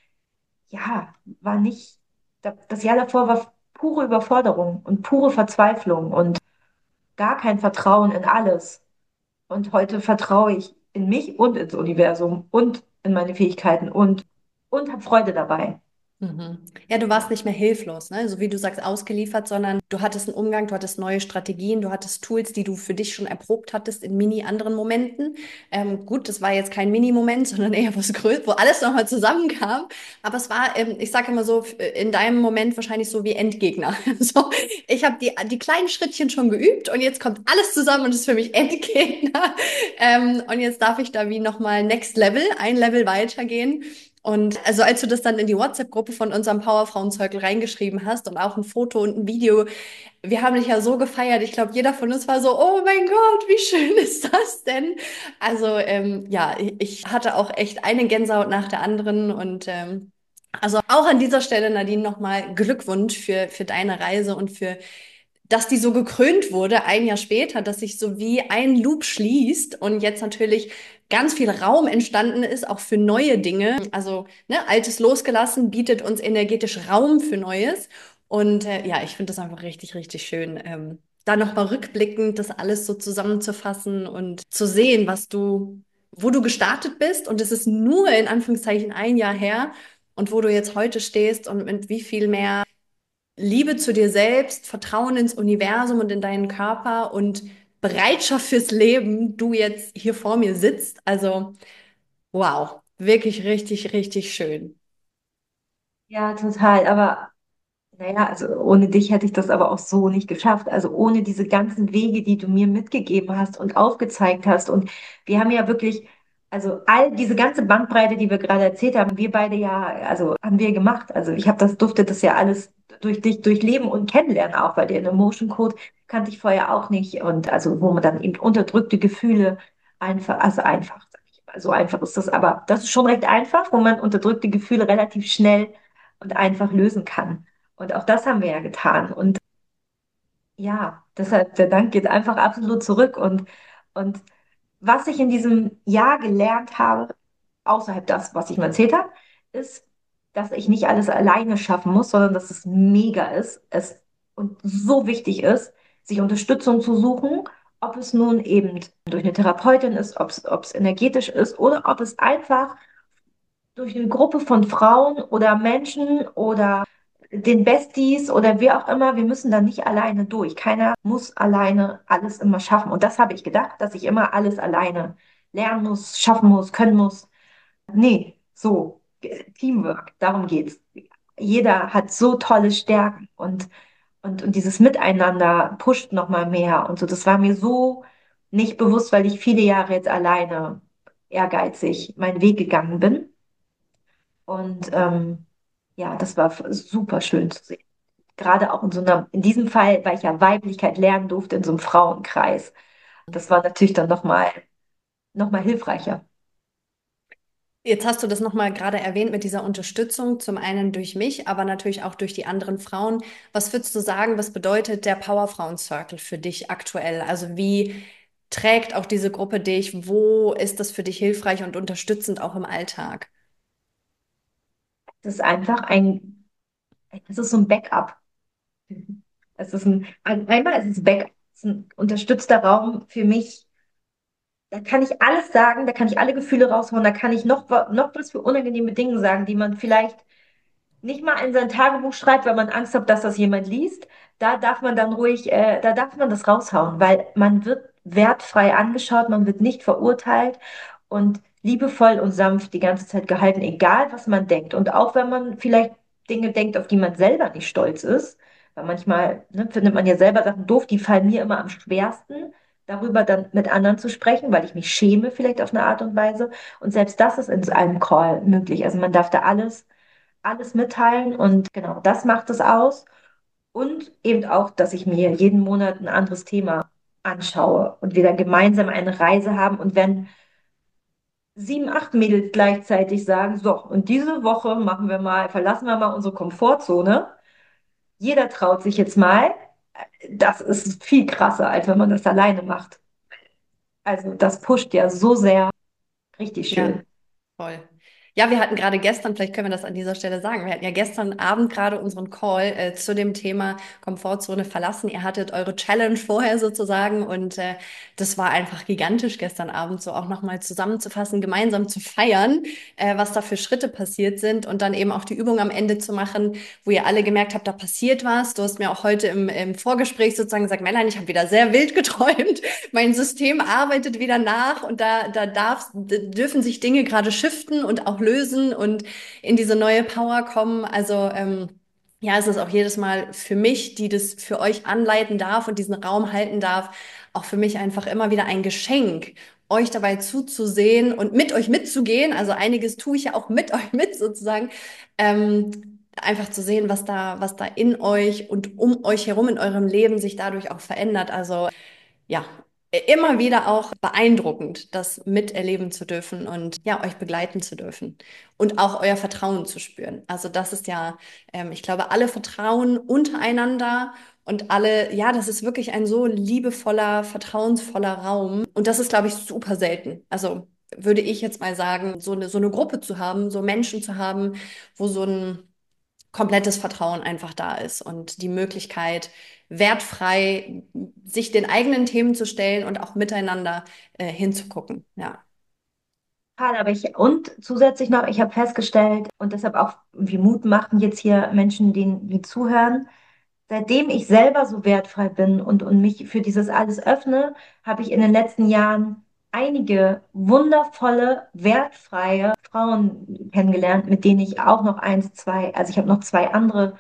S2: ja, war nicht, das Jahr davor war pure Überforderung und pure Verzweiflung und gar kein Vertrauen in alles. Und heute vertraue ich in mich und ins Universum und in meine Fähigkeiten und habe Freude dabei.
S1: Mhm. Ja, du warst
S2: Ja.
S1: nicht mehr hilflos, ne? So wie du sagst, ausgeliefert, sondern du hattest einen Umgang, du hattest neue Strategien, du hattest Tools, die du für dich schon erprobt hattest in mini anderen Momenten. Gut, das war jetzt kein Mini-Moment, sondern eher was Größeres, wo alles nochmal zusammenkam. Aber es war, ich sage immer so, in deinem Moment wahrscheinlich so wie Endgegner. So, ich habe die kleinen Schrittchen schon geübt und jetzt kommt alles zusammen und ist für mich Endgegner. Und jetzt darf ich da wie nochmal Next Level, ein Level weitergehen. Und also als du das dann in die WhatsApp-Gruppe von unserem Powerfrauen-Circle reingeschrieben hast und auch ein Foto und ein Video, wir haben dich ja so gefeiert. Ich glaube, jeder von uns war so, oh mein Gott, wie schön ist das denn? Also ja, ich hatte auch echt eine Gänsehaut nach der anderen und also auch an dieser Stelle, Nadine, nochmal Glückwunsch für deine Reise und für dass die so gekrönt wurde, ein Jahr später, dass sich so wie ein Loop schließt und jetzt natürlich ganz viel Raum entstanden ist, auch für neue Dinge. Also, ne, Altes losgelassen, bietet uns energetisch Raum für Neues. Und ja, ich finde das einfach richtig, richtig schön, da nochmal rückblickend das alles so zusammenzufassen und zu sehen, wo du gestartet bist. Und es ist nur in Anführungszeichen ein Jahr her und wo du jetzt heute stehst und mit wie viel mehr Liebe zu dir selbst, Vertrauen ins Universum und in deinen Körper und Bereitschaft fürs Leben, du jetzt hier vor mir sitzt. Also, wow, wirklich richtig, richtig schön.
S2: Ja, total. Aber Naja, also ohne dich hätte ich das aber auch so nicht geschafft. Also ohne diese ganzen Wege, die du mir mitgegeben hast und aufgezeigt hast. Und wir haben ja wirklich, also all diese ganze Bandbreite, die wir gerade erzählt haben, wir beide ja, also haben wir gemacht. Also ich habe durfte das ja alles durch dich durchleben und kennenlernen auch, weil den Emotion Code kannte ich vorher auch nicht. Und also wo man dann eben unterdrückte Gefühle einfach, also einfach, sag ich mal, so einfach ist das, aber das ist schon recht einfach, wo man unterdrückte Gefühle relativ schnell und einfach lösen kann. Und auch das haben wir ja getan. Und ja, deshalb der Dank geht einfach absolut zurück. Und was ich in diesem Jahr gelernt habe, außerhalb das, was ich mir erzählt habe, ist, dass ich nicht alles alleine schaffen muss, sondern dass es mega ist, es und so wichtig ist, sich Unterstützung zu suchen, ob es nun eben durch eine Therapeutin ist, ob es energetisch ist oder ob es einfach durch eine Gruppe von Frauen oder Menschen oder den Besties oder wer auch immer, wir müssen da nicht alleine durch. Keiner muss alleine alles immer schaffen. Und das habe ich gedacht, dass ich immer alles alleine lernen muss, schaffen muss, können muss. Nee, so, Teamwork, darum geht's. Jeder hat so tolle Stärken und dieses Miteinander pusht nochmal mehr und so. Das war mir so nicht bewusst, weil ich viele Jahre jetzt alleine ehrgeizig meinen Weg gegangen bin. Und ja, das war super schön zu sehen. Gerade auch in diesem Fall, weil ich ja Weiblichkeit lernen durfte in so einem Frauenkreis. Das war natürlich dann noch mal hilfreicher.
S1: Jetzt hast du das nochmal gerade erwähnt mit dieser Unterstützung, zum einen durch mich, aber natürlich auch durch die anderen Frauen. Was würdest du sagen, was bedeutet der Powerfrauen Circle für dich aktuell? Also wie trägt auch diese Gruppe dich? Wo ist das für dich hilfreich und unterstützend auch im Alltag?
S2: Das ist einfach es ist so ein Backup. Es ist einmal ist es Backup, es ist ein unterstützter Raum für mich. Da kann ich alles sagen, da kann ich alle Gefühle raushauen, da kann ich noch was für unangenehme Dinge sagen, die man vielleicht nicht mal in sein Tagebuch schreibt, weil man Angst hat, dass das jemand liest. Da darf man dann ruhig, da darf man das raushauen, weil man wird wertfrei angeschaut, man wird nicht verurteilt und liebevoll und sanft die ganze Zeit gehalten, egal was man denkt. Und auch wenn man vielleicht Dinge denkt, auf die man selber nicht stolz ist, weil manchmal, ne, findet man ja selber Sachen doof, die fallen mir immer am schwersten, darüber dann mit anderen zu sprechen, weil ich mich schäme vielleicht auf eine Art und Weise. Und selbst das ist in so einem Call möglich. Also man darf da alles mitteilen und genau, das macht es aus. Und eben auch, dass ich mir jeden Monat ein anderes Thema anschaue und wir dann gemeinsam eine Reise haben. Und wenn 7, 8 Mädels gleichzeitig sagen, so, und diese Woche verlassen wir mal unsere Komfortzone. Jeder traut sich jetzt mal. Das ist viel krasser, als wenn man das alleine macht. Also das pusht ja so sehr, richtig
S1: Ja.
S2: schön.
S1: Voll. Ja, wir hatten gerade gestern, vielleicht können wir das an dieser Stelle sagen, wir hatten ja gestern Abend gerade unseren Call zu dem Thema Komfortzone verlassen. Ihr hattet eure Challenge vorher sozusagen und das war einfach gigantisch gestern Abend so auch nochmal zusammenzufassen, gemeinsam zu feiern, was da für Schritte passiert sind und dann eben auch die Übung am Ende zu machen, wo ihr alle gemerkt habt, da passiert was. Du hast mir auch heute im Vorgespräch sozusagen gesagt, Melanie, ich habe wieder sehr wild geträumt. Mein System arbeitet wieder nach und dürfen sich Dinge gerade shiften und auch lösen und in diese neue Power kommen. Also ja, es ist auch jedes Mal für mich, die das für euch anleiten darf und diesen Raum halten darf, auch für mich einfach immer wieder ein Geschenk, euch dabei zuzusehen und mit euch mitzugehen. Also einiges tue ich ja auch mit euch mit sozusagen. Einfach zu sehen, was da in euch und um euch herum in eurem Leben sich dadurch auch verändert. Also ja, immer wieder auch beeindruckend, das miterleben zu dürfen und ja, euch begleiten zu dürfen und auch euer Vertrauen zu spüren. Also das ist ja, ich glaube, alle vertrauen untereinander und alle, ja, das ist wirklich ein so liebevoller, vertrauensvoller Raum und das ist, glaube ich, super selten. Also würde ich jetzt mal sagen, so eine Gruppe zu haben, so Menschen zu haben, wo so ein komplettes Vertrauen einfach da ist und die Möglichkeit, wertfrei sich den eigenen Themen zu stellen und auch miteinander hinzugucken. Ja.
S2: Aber und zusätzlich noch, ich habe festgestellt und deshalb auch wie Mut machen jetzt hier Menschen, die zuhören, seitdem ich selber so wertfrei bin und mich für dieses alles öffne, habe ich in den letzten Jahren einige wundervolle, wertfreie Frauen kennengelernt, mit denen ich auch noch eins, zwei, also ich habe noch zwei andere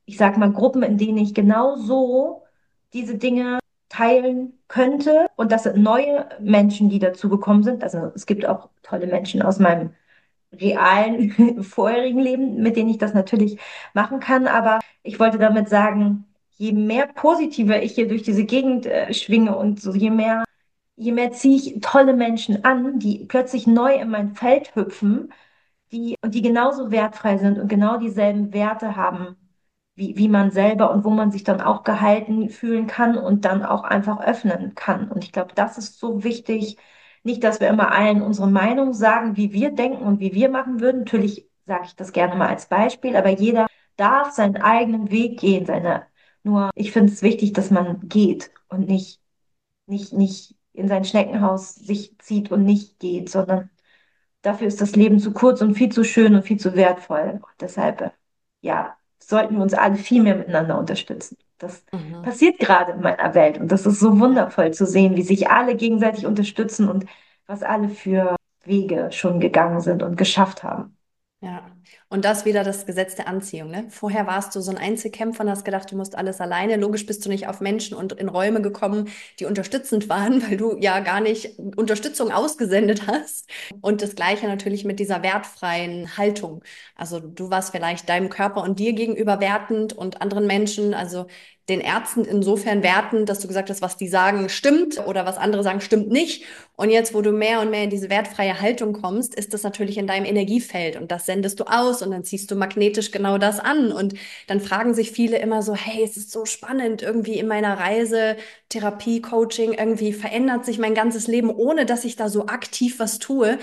S2: ich sag mal, Gruppen, in denen ich genau so diese Dinge teilen könnte. Und das sind neue Menschen, die dazugekommen sind. Also es gibt auch tolle Menschen aus meinem realen vorherigen Leben, mit denen ich das natürlich machen kann. Aber ich wollte damit sagen, je mehr positiver ich hier durch diese Gegend schwinge und so, je mehr ziehe ich tolle Menschen an, die plötzlich neu in mein Feld hüpfen, die genauso wertfrei sind und genau dieselben Werte haben wie man selber und wo man sich dann auch gehalten fühlen kann und dann auch einfach öffnen kann. Und ich glaube, das ist so wichtig. Nicht, dass wir immer allen unsere Meinung sagen, wie wir denken und wie wir machen würden. Natürlich sage ich das gerne mal als Beispiel, aber jeder darf seinen eigenen Weg gehen. Nur ich finde es wichtig, dass man geht und nicht in sein Schneckenhaus sich zieht und nicht geht, sondern dafür ist das Leben zu kurz und viel zu schön und viel zu wertvoll. Und deshalb, ja, sollten wir uns alle viel mehr miteinander unterstützen. Das
S1: Mhm.
S2: passiert gerade in meiner Welt und das ist so wundervoll zu sehen, wie sich alle gegenseitig unterstützen und was alle für Wege schon gegangen sind und geschafft haben.
S1: Ja, und das wieder das Gesetz der Anziehung, ne? Vorher warst du so ein Einzelkämpfer und hast gedacht, du musst alles alleine. Logisch bist du nicht auf Menschen und in Räume gekommen, die unterstützend waren, weil du ja gar nicht Unterstützung ausgesendet hast. Und das Gleiche natürlich mit dieser wertfreien Haltung. Also du warst vielleicht deinem Körper und dir gegenüber wertend und anderen Menschen, also den Ärzten insofern wertend, dass du gesagt hast, was die sagen, stimmt oder was andere sagen, stimmt nicht. Und jetzt, wo du mehr und mehr in diese wertfreie Haltung kommst, ist das natürlich in deinem Energiefeld und das sendest du aus und dann ziehst du magnetisch genau das an. Und dann fragen sich viele immer so, hey, es ist so spannend, irgendwie in meiner Reise, Therapie, Coaching, irgendwie verändert sich mein ganzes Leben, ohne dass ich da so aktiv was tue.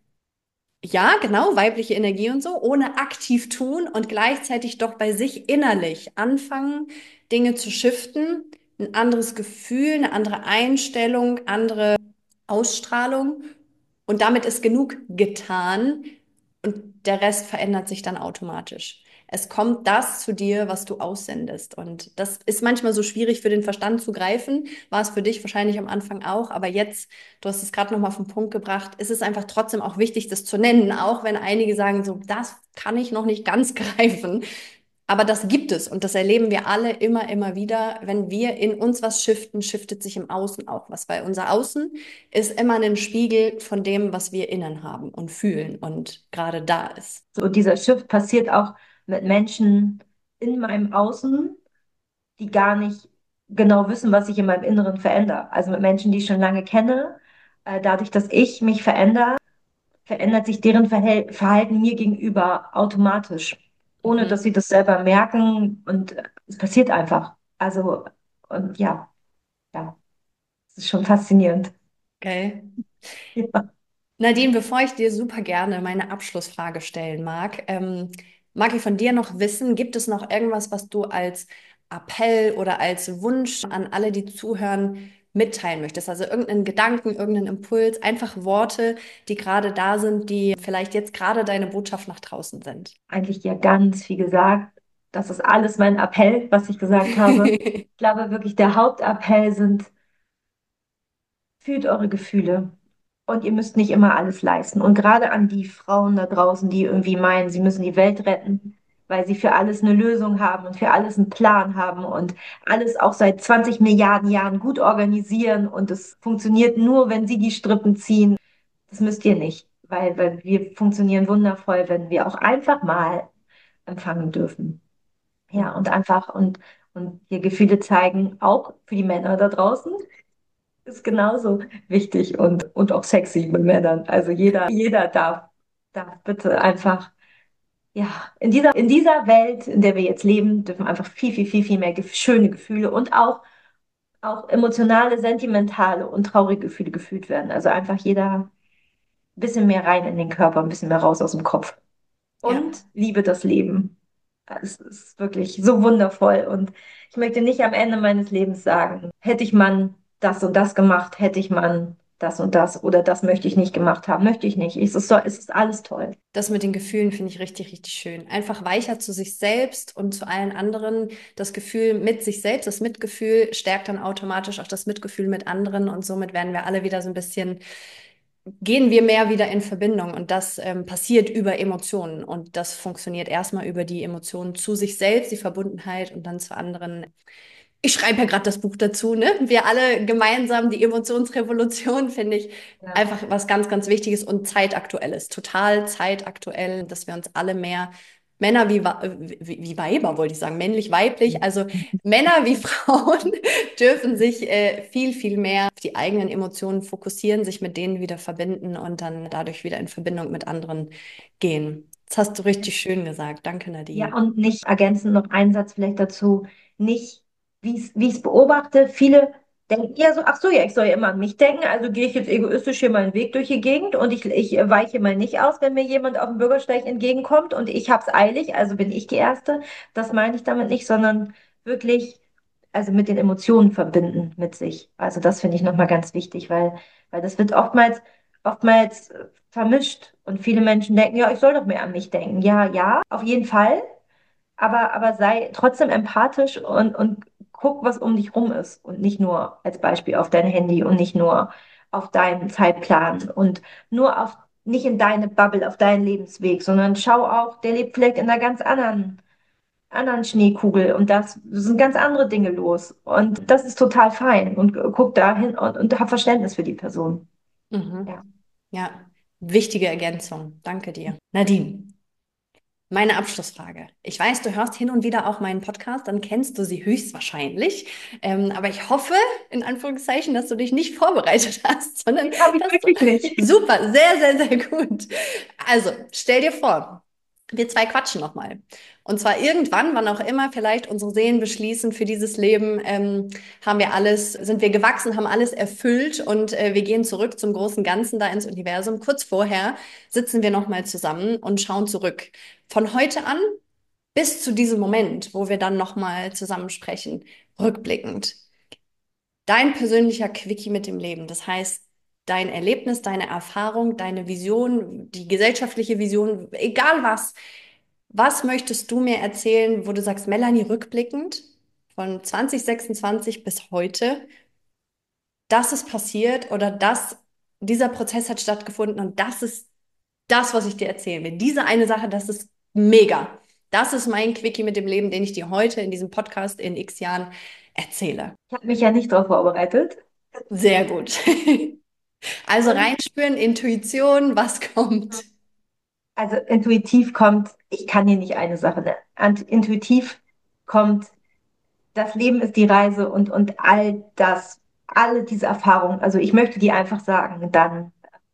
S1: Ja, genau, weibliche Energie und so, ohne aktiv tun und gleichzeitig doch bei sich innerlich anfangen, Dinge zu shiften, ein anderes Gefühl, eine andere Einstellung, andere Ausstrahlung und damit ist genug getan und der Rest verändert sich dann automatisch. Es kommt das zu dir, was du aussendest. Und das ist manchmal so schwierig für den Verstand zu greifen. War es für dich wahrscheinlich am Anfang auch. Aber jetzt, du hast es gerade nochmal auf den Punkt gebracht, ist es einfach trotzdem auch wichtig, das zu nennen. Auch wenn einige sagen, so, das kann ich noch nicht ganz greifen. Aber das gibt es und das erleben wir alle immer, immer wieder. Wenn wir in uns was shiften, shiftet sich im Außen auch was, weil unser Außen ist immer ein Spiegel von dem, was wir innen haben und fühlen und gerade da ist.
S2: So, dieser Shift passiert auch mit Menschen in meinem Außen, die gar nicht genau wissen, was sich in meinem Inneren verändert. Also mit Menschen, die ich schon lange kenne, dadurch, dass ich mich verändere, verändert sich deren Verhalten mir gegenüber automatisch, ohne
S1: Mhm.
S2: dass sie das selber merken und es passiert einfach. Also, und ja, es ist schon faszinierend.
S1: Okay.
S2: Ja.
S1: Nadine, bevor ich dir super gerne meine Abschlussfrage stellen mag, mag ich von dir noch wissen, gibt es noch irgendwas, was du als Appell oder als Wunsch an alle, die zuhören, mitteilen möchtest? Also irgendeinen Gedanken, irgendeinen Impuls, einfach Worte, die gerade da sind, die vielleicht jetzt gerade deine Botschaft nach draußen sind.
S2: Eigentlich ja ganz viel gesagt. Das ist alles mein Appell, was ich gesagt habe. Ich glaube wirklich, der Hauptappell sind, fühlt eure Gefühle. Und ihr müsst nicht immer alles leisten. Und gerade an die Frauen da draußen, die irgendwie meinen, sie müssen die Welt retten, weil sie für alles eine Lösung haben und für alles einen Plan haben und alles auch seit 20 Milliarden Jahren gut organisieren und es funktioniert nur, wenn sie die Strippen ziehen. Das müsst ihr nicht, weil wir funktionieren wundervoll, wenn wir auch einfach mal empfangen dürfen. Ja, und einfach und ihr Gefühle zeigen, auch für die Männer da draußen ist genauso wichtig und auch sexy mit Männern. Also jeder darf bitte einfach, ja, in dieser Welt, in der wir jetzt leben, dürfen einfach viel mehr schöne Gefühle und auch emotionale, sentimentale und traurige Gefühle gefühlt werden. Also einfach jeder ein bisschen mehr rein in den Körper, ein bisschen mehr raus aus dem Kopf.
S1: Ja.
S2: Und liebe das Leben. Es ist wirklich so wundervoll. Und ich möchte nicht am Ende meines Lebens sagen, hätte ich man das und das gemacht, hätte ich man das und das oder das möchte ich nicht gemacht haben, möchte ich nicht. Es ist alles toll.
S1: Das mit den Gefühlen finde ich richtig, richtig schön. Einfach weicher zu sich selbst und zu allen anderen. Das Gefühl mit sich selbst, das Mitgefühl stärkt dann automatisch auch das Mitgefühl mit anderen und somit werden wir alle wieder so ein bisschen gehen wir mehr wieder in Verbindung und das passiert über Emotionen und das funktioniert erstmal über die Emotionen zu sich selbst, die Verbundenheit und dann zu anderen. Ich schreibe ja gerade das Buch dazu, ne? Wir alle gemeinsam, die Emotionsrevolution, finde ich
S2: Ja.
S1: einfach was ganz, ganz Wichtiges und zeitaktuelles, total zeitaktuell, dass wir uns alle mehr Männer wie Weiber, wollte ich sagen, männlich, weiblich, also Männer wie Frauen dürfen sich viel, viel mehr auf die eigenen Emotionen fokussieren, sich mit denen wieder verbinden und dann dadurch wieder in Verbindung mit anderen gehen. Das hast du richtig schön gesagt. Danke,
S2: Ja,
S1: Nadine.
S2: und nicht ergänzend noch einen Satz vielleicht dazu, nicht, wie ich es beobachte, viele denken eher so, ach so, ja, ich soll ja immer an mich denken, also gehe ich jetzt egoistisch hier meinen Weg durch die Gegend und ich weiche mal nicht aus, wenn mir jemand auf dem Bürgersteig entgegenkommt und ich hab's eilig, also bin ich die Erste. Das meine ich damit nicht, sondern wirklich, also mit den Emotionen verbinden mit sich. Also das finde ich nochmal ganz wichtig, weil das wird oftmals vermischt und viele Menschen denken, ja, ich soll doch mehr an mich denken. Ja, ja, auf jeden Fall, aber sei trotzdem empathisch und guck, was um dich rum ist und nicht nur als Beispiel auf dein Handy und nicht nur auf deinen Zeitplan und nicht in deine Bubble, auf deinen Lebensweg, sondern schau auch, der lebt vielleicht in einer ganz anderen Schneekugel und das sind ganz andere Dinge los und das ist total fein und guck dahin und hab Verständnis für die Person.
S1: Mhm.
S2: Ja.
S1: Ja, wichtige Ergänzung. Danke dir. Nadine, meine Abschlussfrage. Ich weiß, du hörst hin und wieder auch meinen Podcast, dann kennst du sie höchstwahrscheinlich. Aber ich hoffe, in Anführungszeichen, dass du dich nicht vorbereitet hast, sondern
S2: Nee, habe ich
S1: dass du
S2: wirklich nicht.
S1: super, sehr, sehr, sehr gut. Also, stell dir vor, wir zwei quatschen nochmal. Und zwar irgendwann, wann auch immer, vielleicht unsere Seelen beschließen, für dieses Leben haben wir alles, sind wir gewachsen, haben alles erfüllt und wir gehen zurück zum großen Ganzen da ins Universum. Kurz vorher sitzen wir nochmal zusammen und schauen zurück. Von heute an bis zu diesem Moment, wo wir dann nochmal zusammen sprechen, rückblickend. Dein persönlicher Quickie mit dem Leben. Das heißt, dein Erlebnis, deine Erfahrung, deine Vision, die gesellschaftliche Vision, egal was. Was möchtest du mir erzählen, wo du sagst, Melanie, rückblickend von 2026 bis heute, das ist passiert oder dieser Prozess hat stattgefunden und das ist das, was ich dir erzählen will. Diese eine Sache, das ist mega. Das ist mein Quickie mit dem Leben, den ich dir heute in diesem Podcast in x Jahren erzähle.
S2: Ich habe mich ja nicht darauf vorbereitet.
S1: Sehr gut. Also
S2: Und
S1: reinspüren, Intuition, was kommt.
S2: also intuitiv kommt, ich kann hier nicht eine Sache nennen. Intuitiv kommt, das Leben ist die Reise und all das, alle diese Erfahrungen. Also ich möchte dir einfach sagen, dann,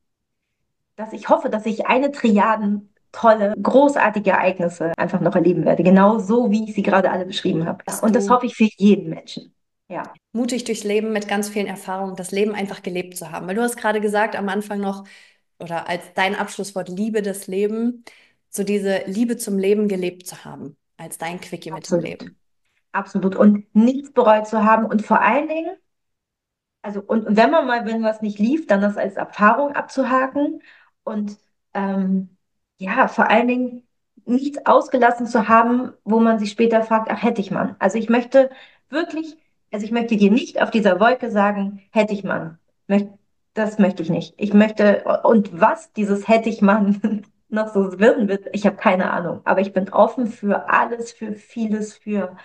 S2: dass ich hoffe, dass ich eine Triaden tolle, großartige Ereignisse einfach noch erleben werde. Genau so, wie ich sie gerade alle beschrieben habe.
S1: Dass
S2: Und das
S1: du
S2: hoffe ich für jeden Menschen. Ja,
S1: mutig durchs Leben mit ganz vielen Erfahrungen, das Leben einfach gelebt zu haben. Weil du hast gerade gesagt am Anfang noch, oder als dein Abschlusswort Liebe das Leben, so diese Liebe zum Leben gelebt zu haben, als dein Quickie mit dem
S2: absolut.
S1: Leben.
S2: Absolut. Und nichts bereut zu haben und vor allen Dingen, also, und wenn man mal, wenn was nicht lief, dann das als Erfahrung abzuhaken und ja, vor allen Dingen nichts ausgelassen zu haben, wo man sich später fragt, ach, hätte ich mal. Also ich möchte wirklich, also ich möchte dir nicht auf dieser Wolke sagen, hätte ich mal. Das möchte ich nicht. Ich möchte, und was dieses hätte ich mal noch so werden wird, ich habe keine Ahnung. Aber ich bin offen für alles, für vieles,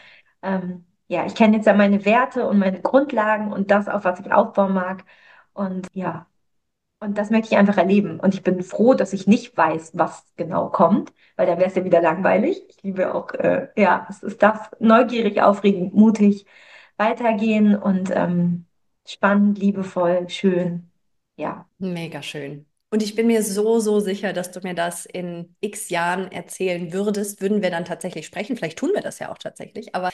S2: ja, ich kenne jetzt ja meine Werte und meine Grundlagen und das, auf was ich aufbauen mag. Und ja, und das möchte ich einfach erleben. Und ich bin froh, dass ich nicht weiß, was genau kommt, weil dann wäre es ja wieder langweilig. Ich liebe auch, ja, es ist das neugierig, aufregend, mutig, weitergehen und spannend, liebevoll, schön. Ja.
S1: Mega schön. Und ich bin mir so, so sicher, dass du mir das in x Jahren erzählen würdest. Würden wir dann tatsächlich sprechen? Vielleicht tun wir das ja auch tatsächlich, aber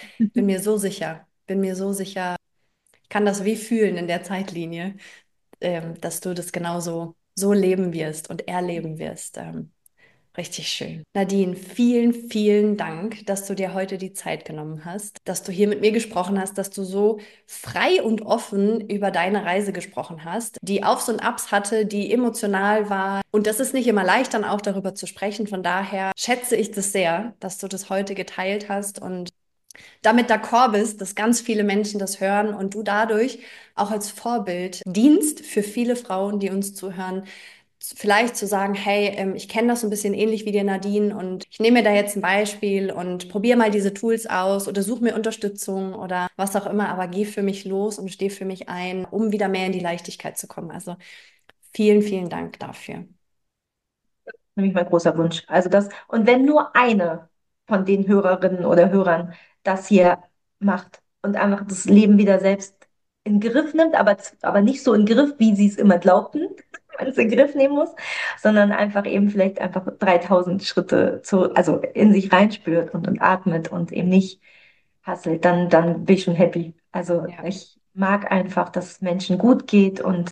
S1: bin mir so sicher, ich kann das wie fühlen in der Zeitlinie, dass du das genauso so leben wirst und erleben wirst. Richtig schön. Nadine, vielen, vielen Dank, dass du dir heute die Zeit genommen hast, dass du hier mit mir gesprochen hast, dass du so frei und offen über deine Reise gesprochen hast, die Aufs und Abs hatte, die emotional war. Und das ist nicht immer leicht, dann auch darüber zu sprechen. Von daher schätze ich das sehr, dass du das heute geteilt hast und damit d'accord bist, dass ganz viele Menschen das hören und du dadurch auch als Vorbild dienst für viele Frauen, die uns zuhören, vielleicht zu sagen, hey, ich kenne das so ein bisschen ähnlich wie dir, Nadine, und ich nehme mir da jetzt ein Beispiel und probiere mal diese Tools aus oder suche mir Unterstützung oder was auch immer, aber geh für mich los und steh für mich ein, um wieder mehr in die Leichtigkeit zu kommen. Also vielen, vielen Dank dafür.
S2: Nämlich mein großer Wunsch. Also das, und wenn nur eine von den Hörerinnen oder Hörern das hier macht und einfach das Leben wieder selbst in den Griff nimmt, aber nicht so in den Griff, wie sie es immer glaubten, man es in den Griff nehmen muss, sondern einfach eben vielleicht einfach 3000 Schritte also in sich reinspürt und atmet und eben nicht hasselt, dann bin ich schon happy. Also
S1: Ja.
S2: ich mag einfach, dass es Menschen gut geht und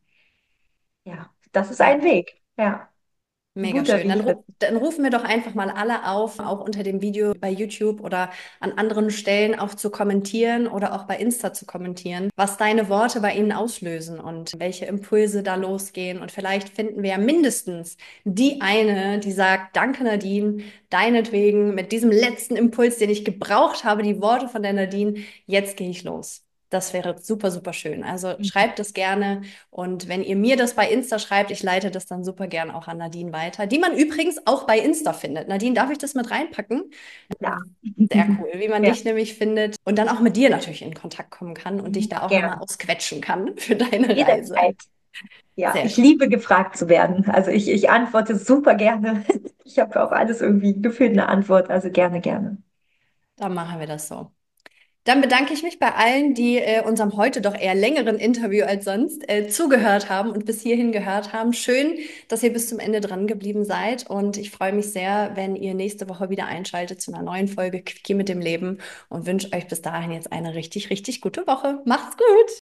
S2: ja, das ist ein
S1: Ja.
S2: Weg. Ja, ein
S1: Mega
S2: guter
S1: schön.
S2: Weg.
S1: Dann rufen wir doch einfach mal alle auf, auch unter dem Video bei YouTube oder an anderen Stellen auch zu kommentieren oder auch bei Insta zu kommentieren, was deine Worte bei ihnen auslösen und welche Impulse da losgehen. Und vielleicht finden wir ja mindestens die eine, die sagt, danke Nadine, deinetwegen mit diesem letzten Impuls, den ich gebraucht habe, die Worte von der Nadine, jetzt gehe ich los. Das wäre super, super schön. Also schreibt es gerne. Und wenn ihr mir das bei Insta schreibt, ich leite das dann super gern auch an Nadine weiter, die man übrigens auch bei Insta findet. Nadine, darf ich das mit reinpacken?
S2: Ja.
S1: Sehr cool, wie man
S2: Ja,
S1: dich nämlich findet und dann auch mit dir natürlich in Kontakt kommen kann und dich da auch nochmal
S2: gern.
S1: ausquetschen kann für deine Reise.
S2: Jederzeit. Ja,
S1: Sehr
S2: ich
S1: schön.
S2: liebe gefragt zu werden. Also ich antworte super gerne. Ich habe auf alles irgendwie gefühlt eine Antwort. Also gerne, gerne.
S1: Dann machen wir das so. Dann bedanke ich mich bei allen, die unserem heute doch eher längeren Interview als sonst zugehört haben und bis hierhin gehört haben. Schön, dass ihr bis zum Ende dran geblieben seid und ich freue mich sehr, wenn ihr nächste Woche wieder einschaltet zu einer neuen Folge Quickie mit dem Leben und wünsche euch bis dahin jetzt eine richtig, richtig gute Woche. Macht's gut!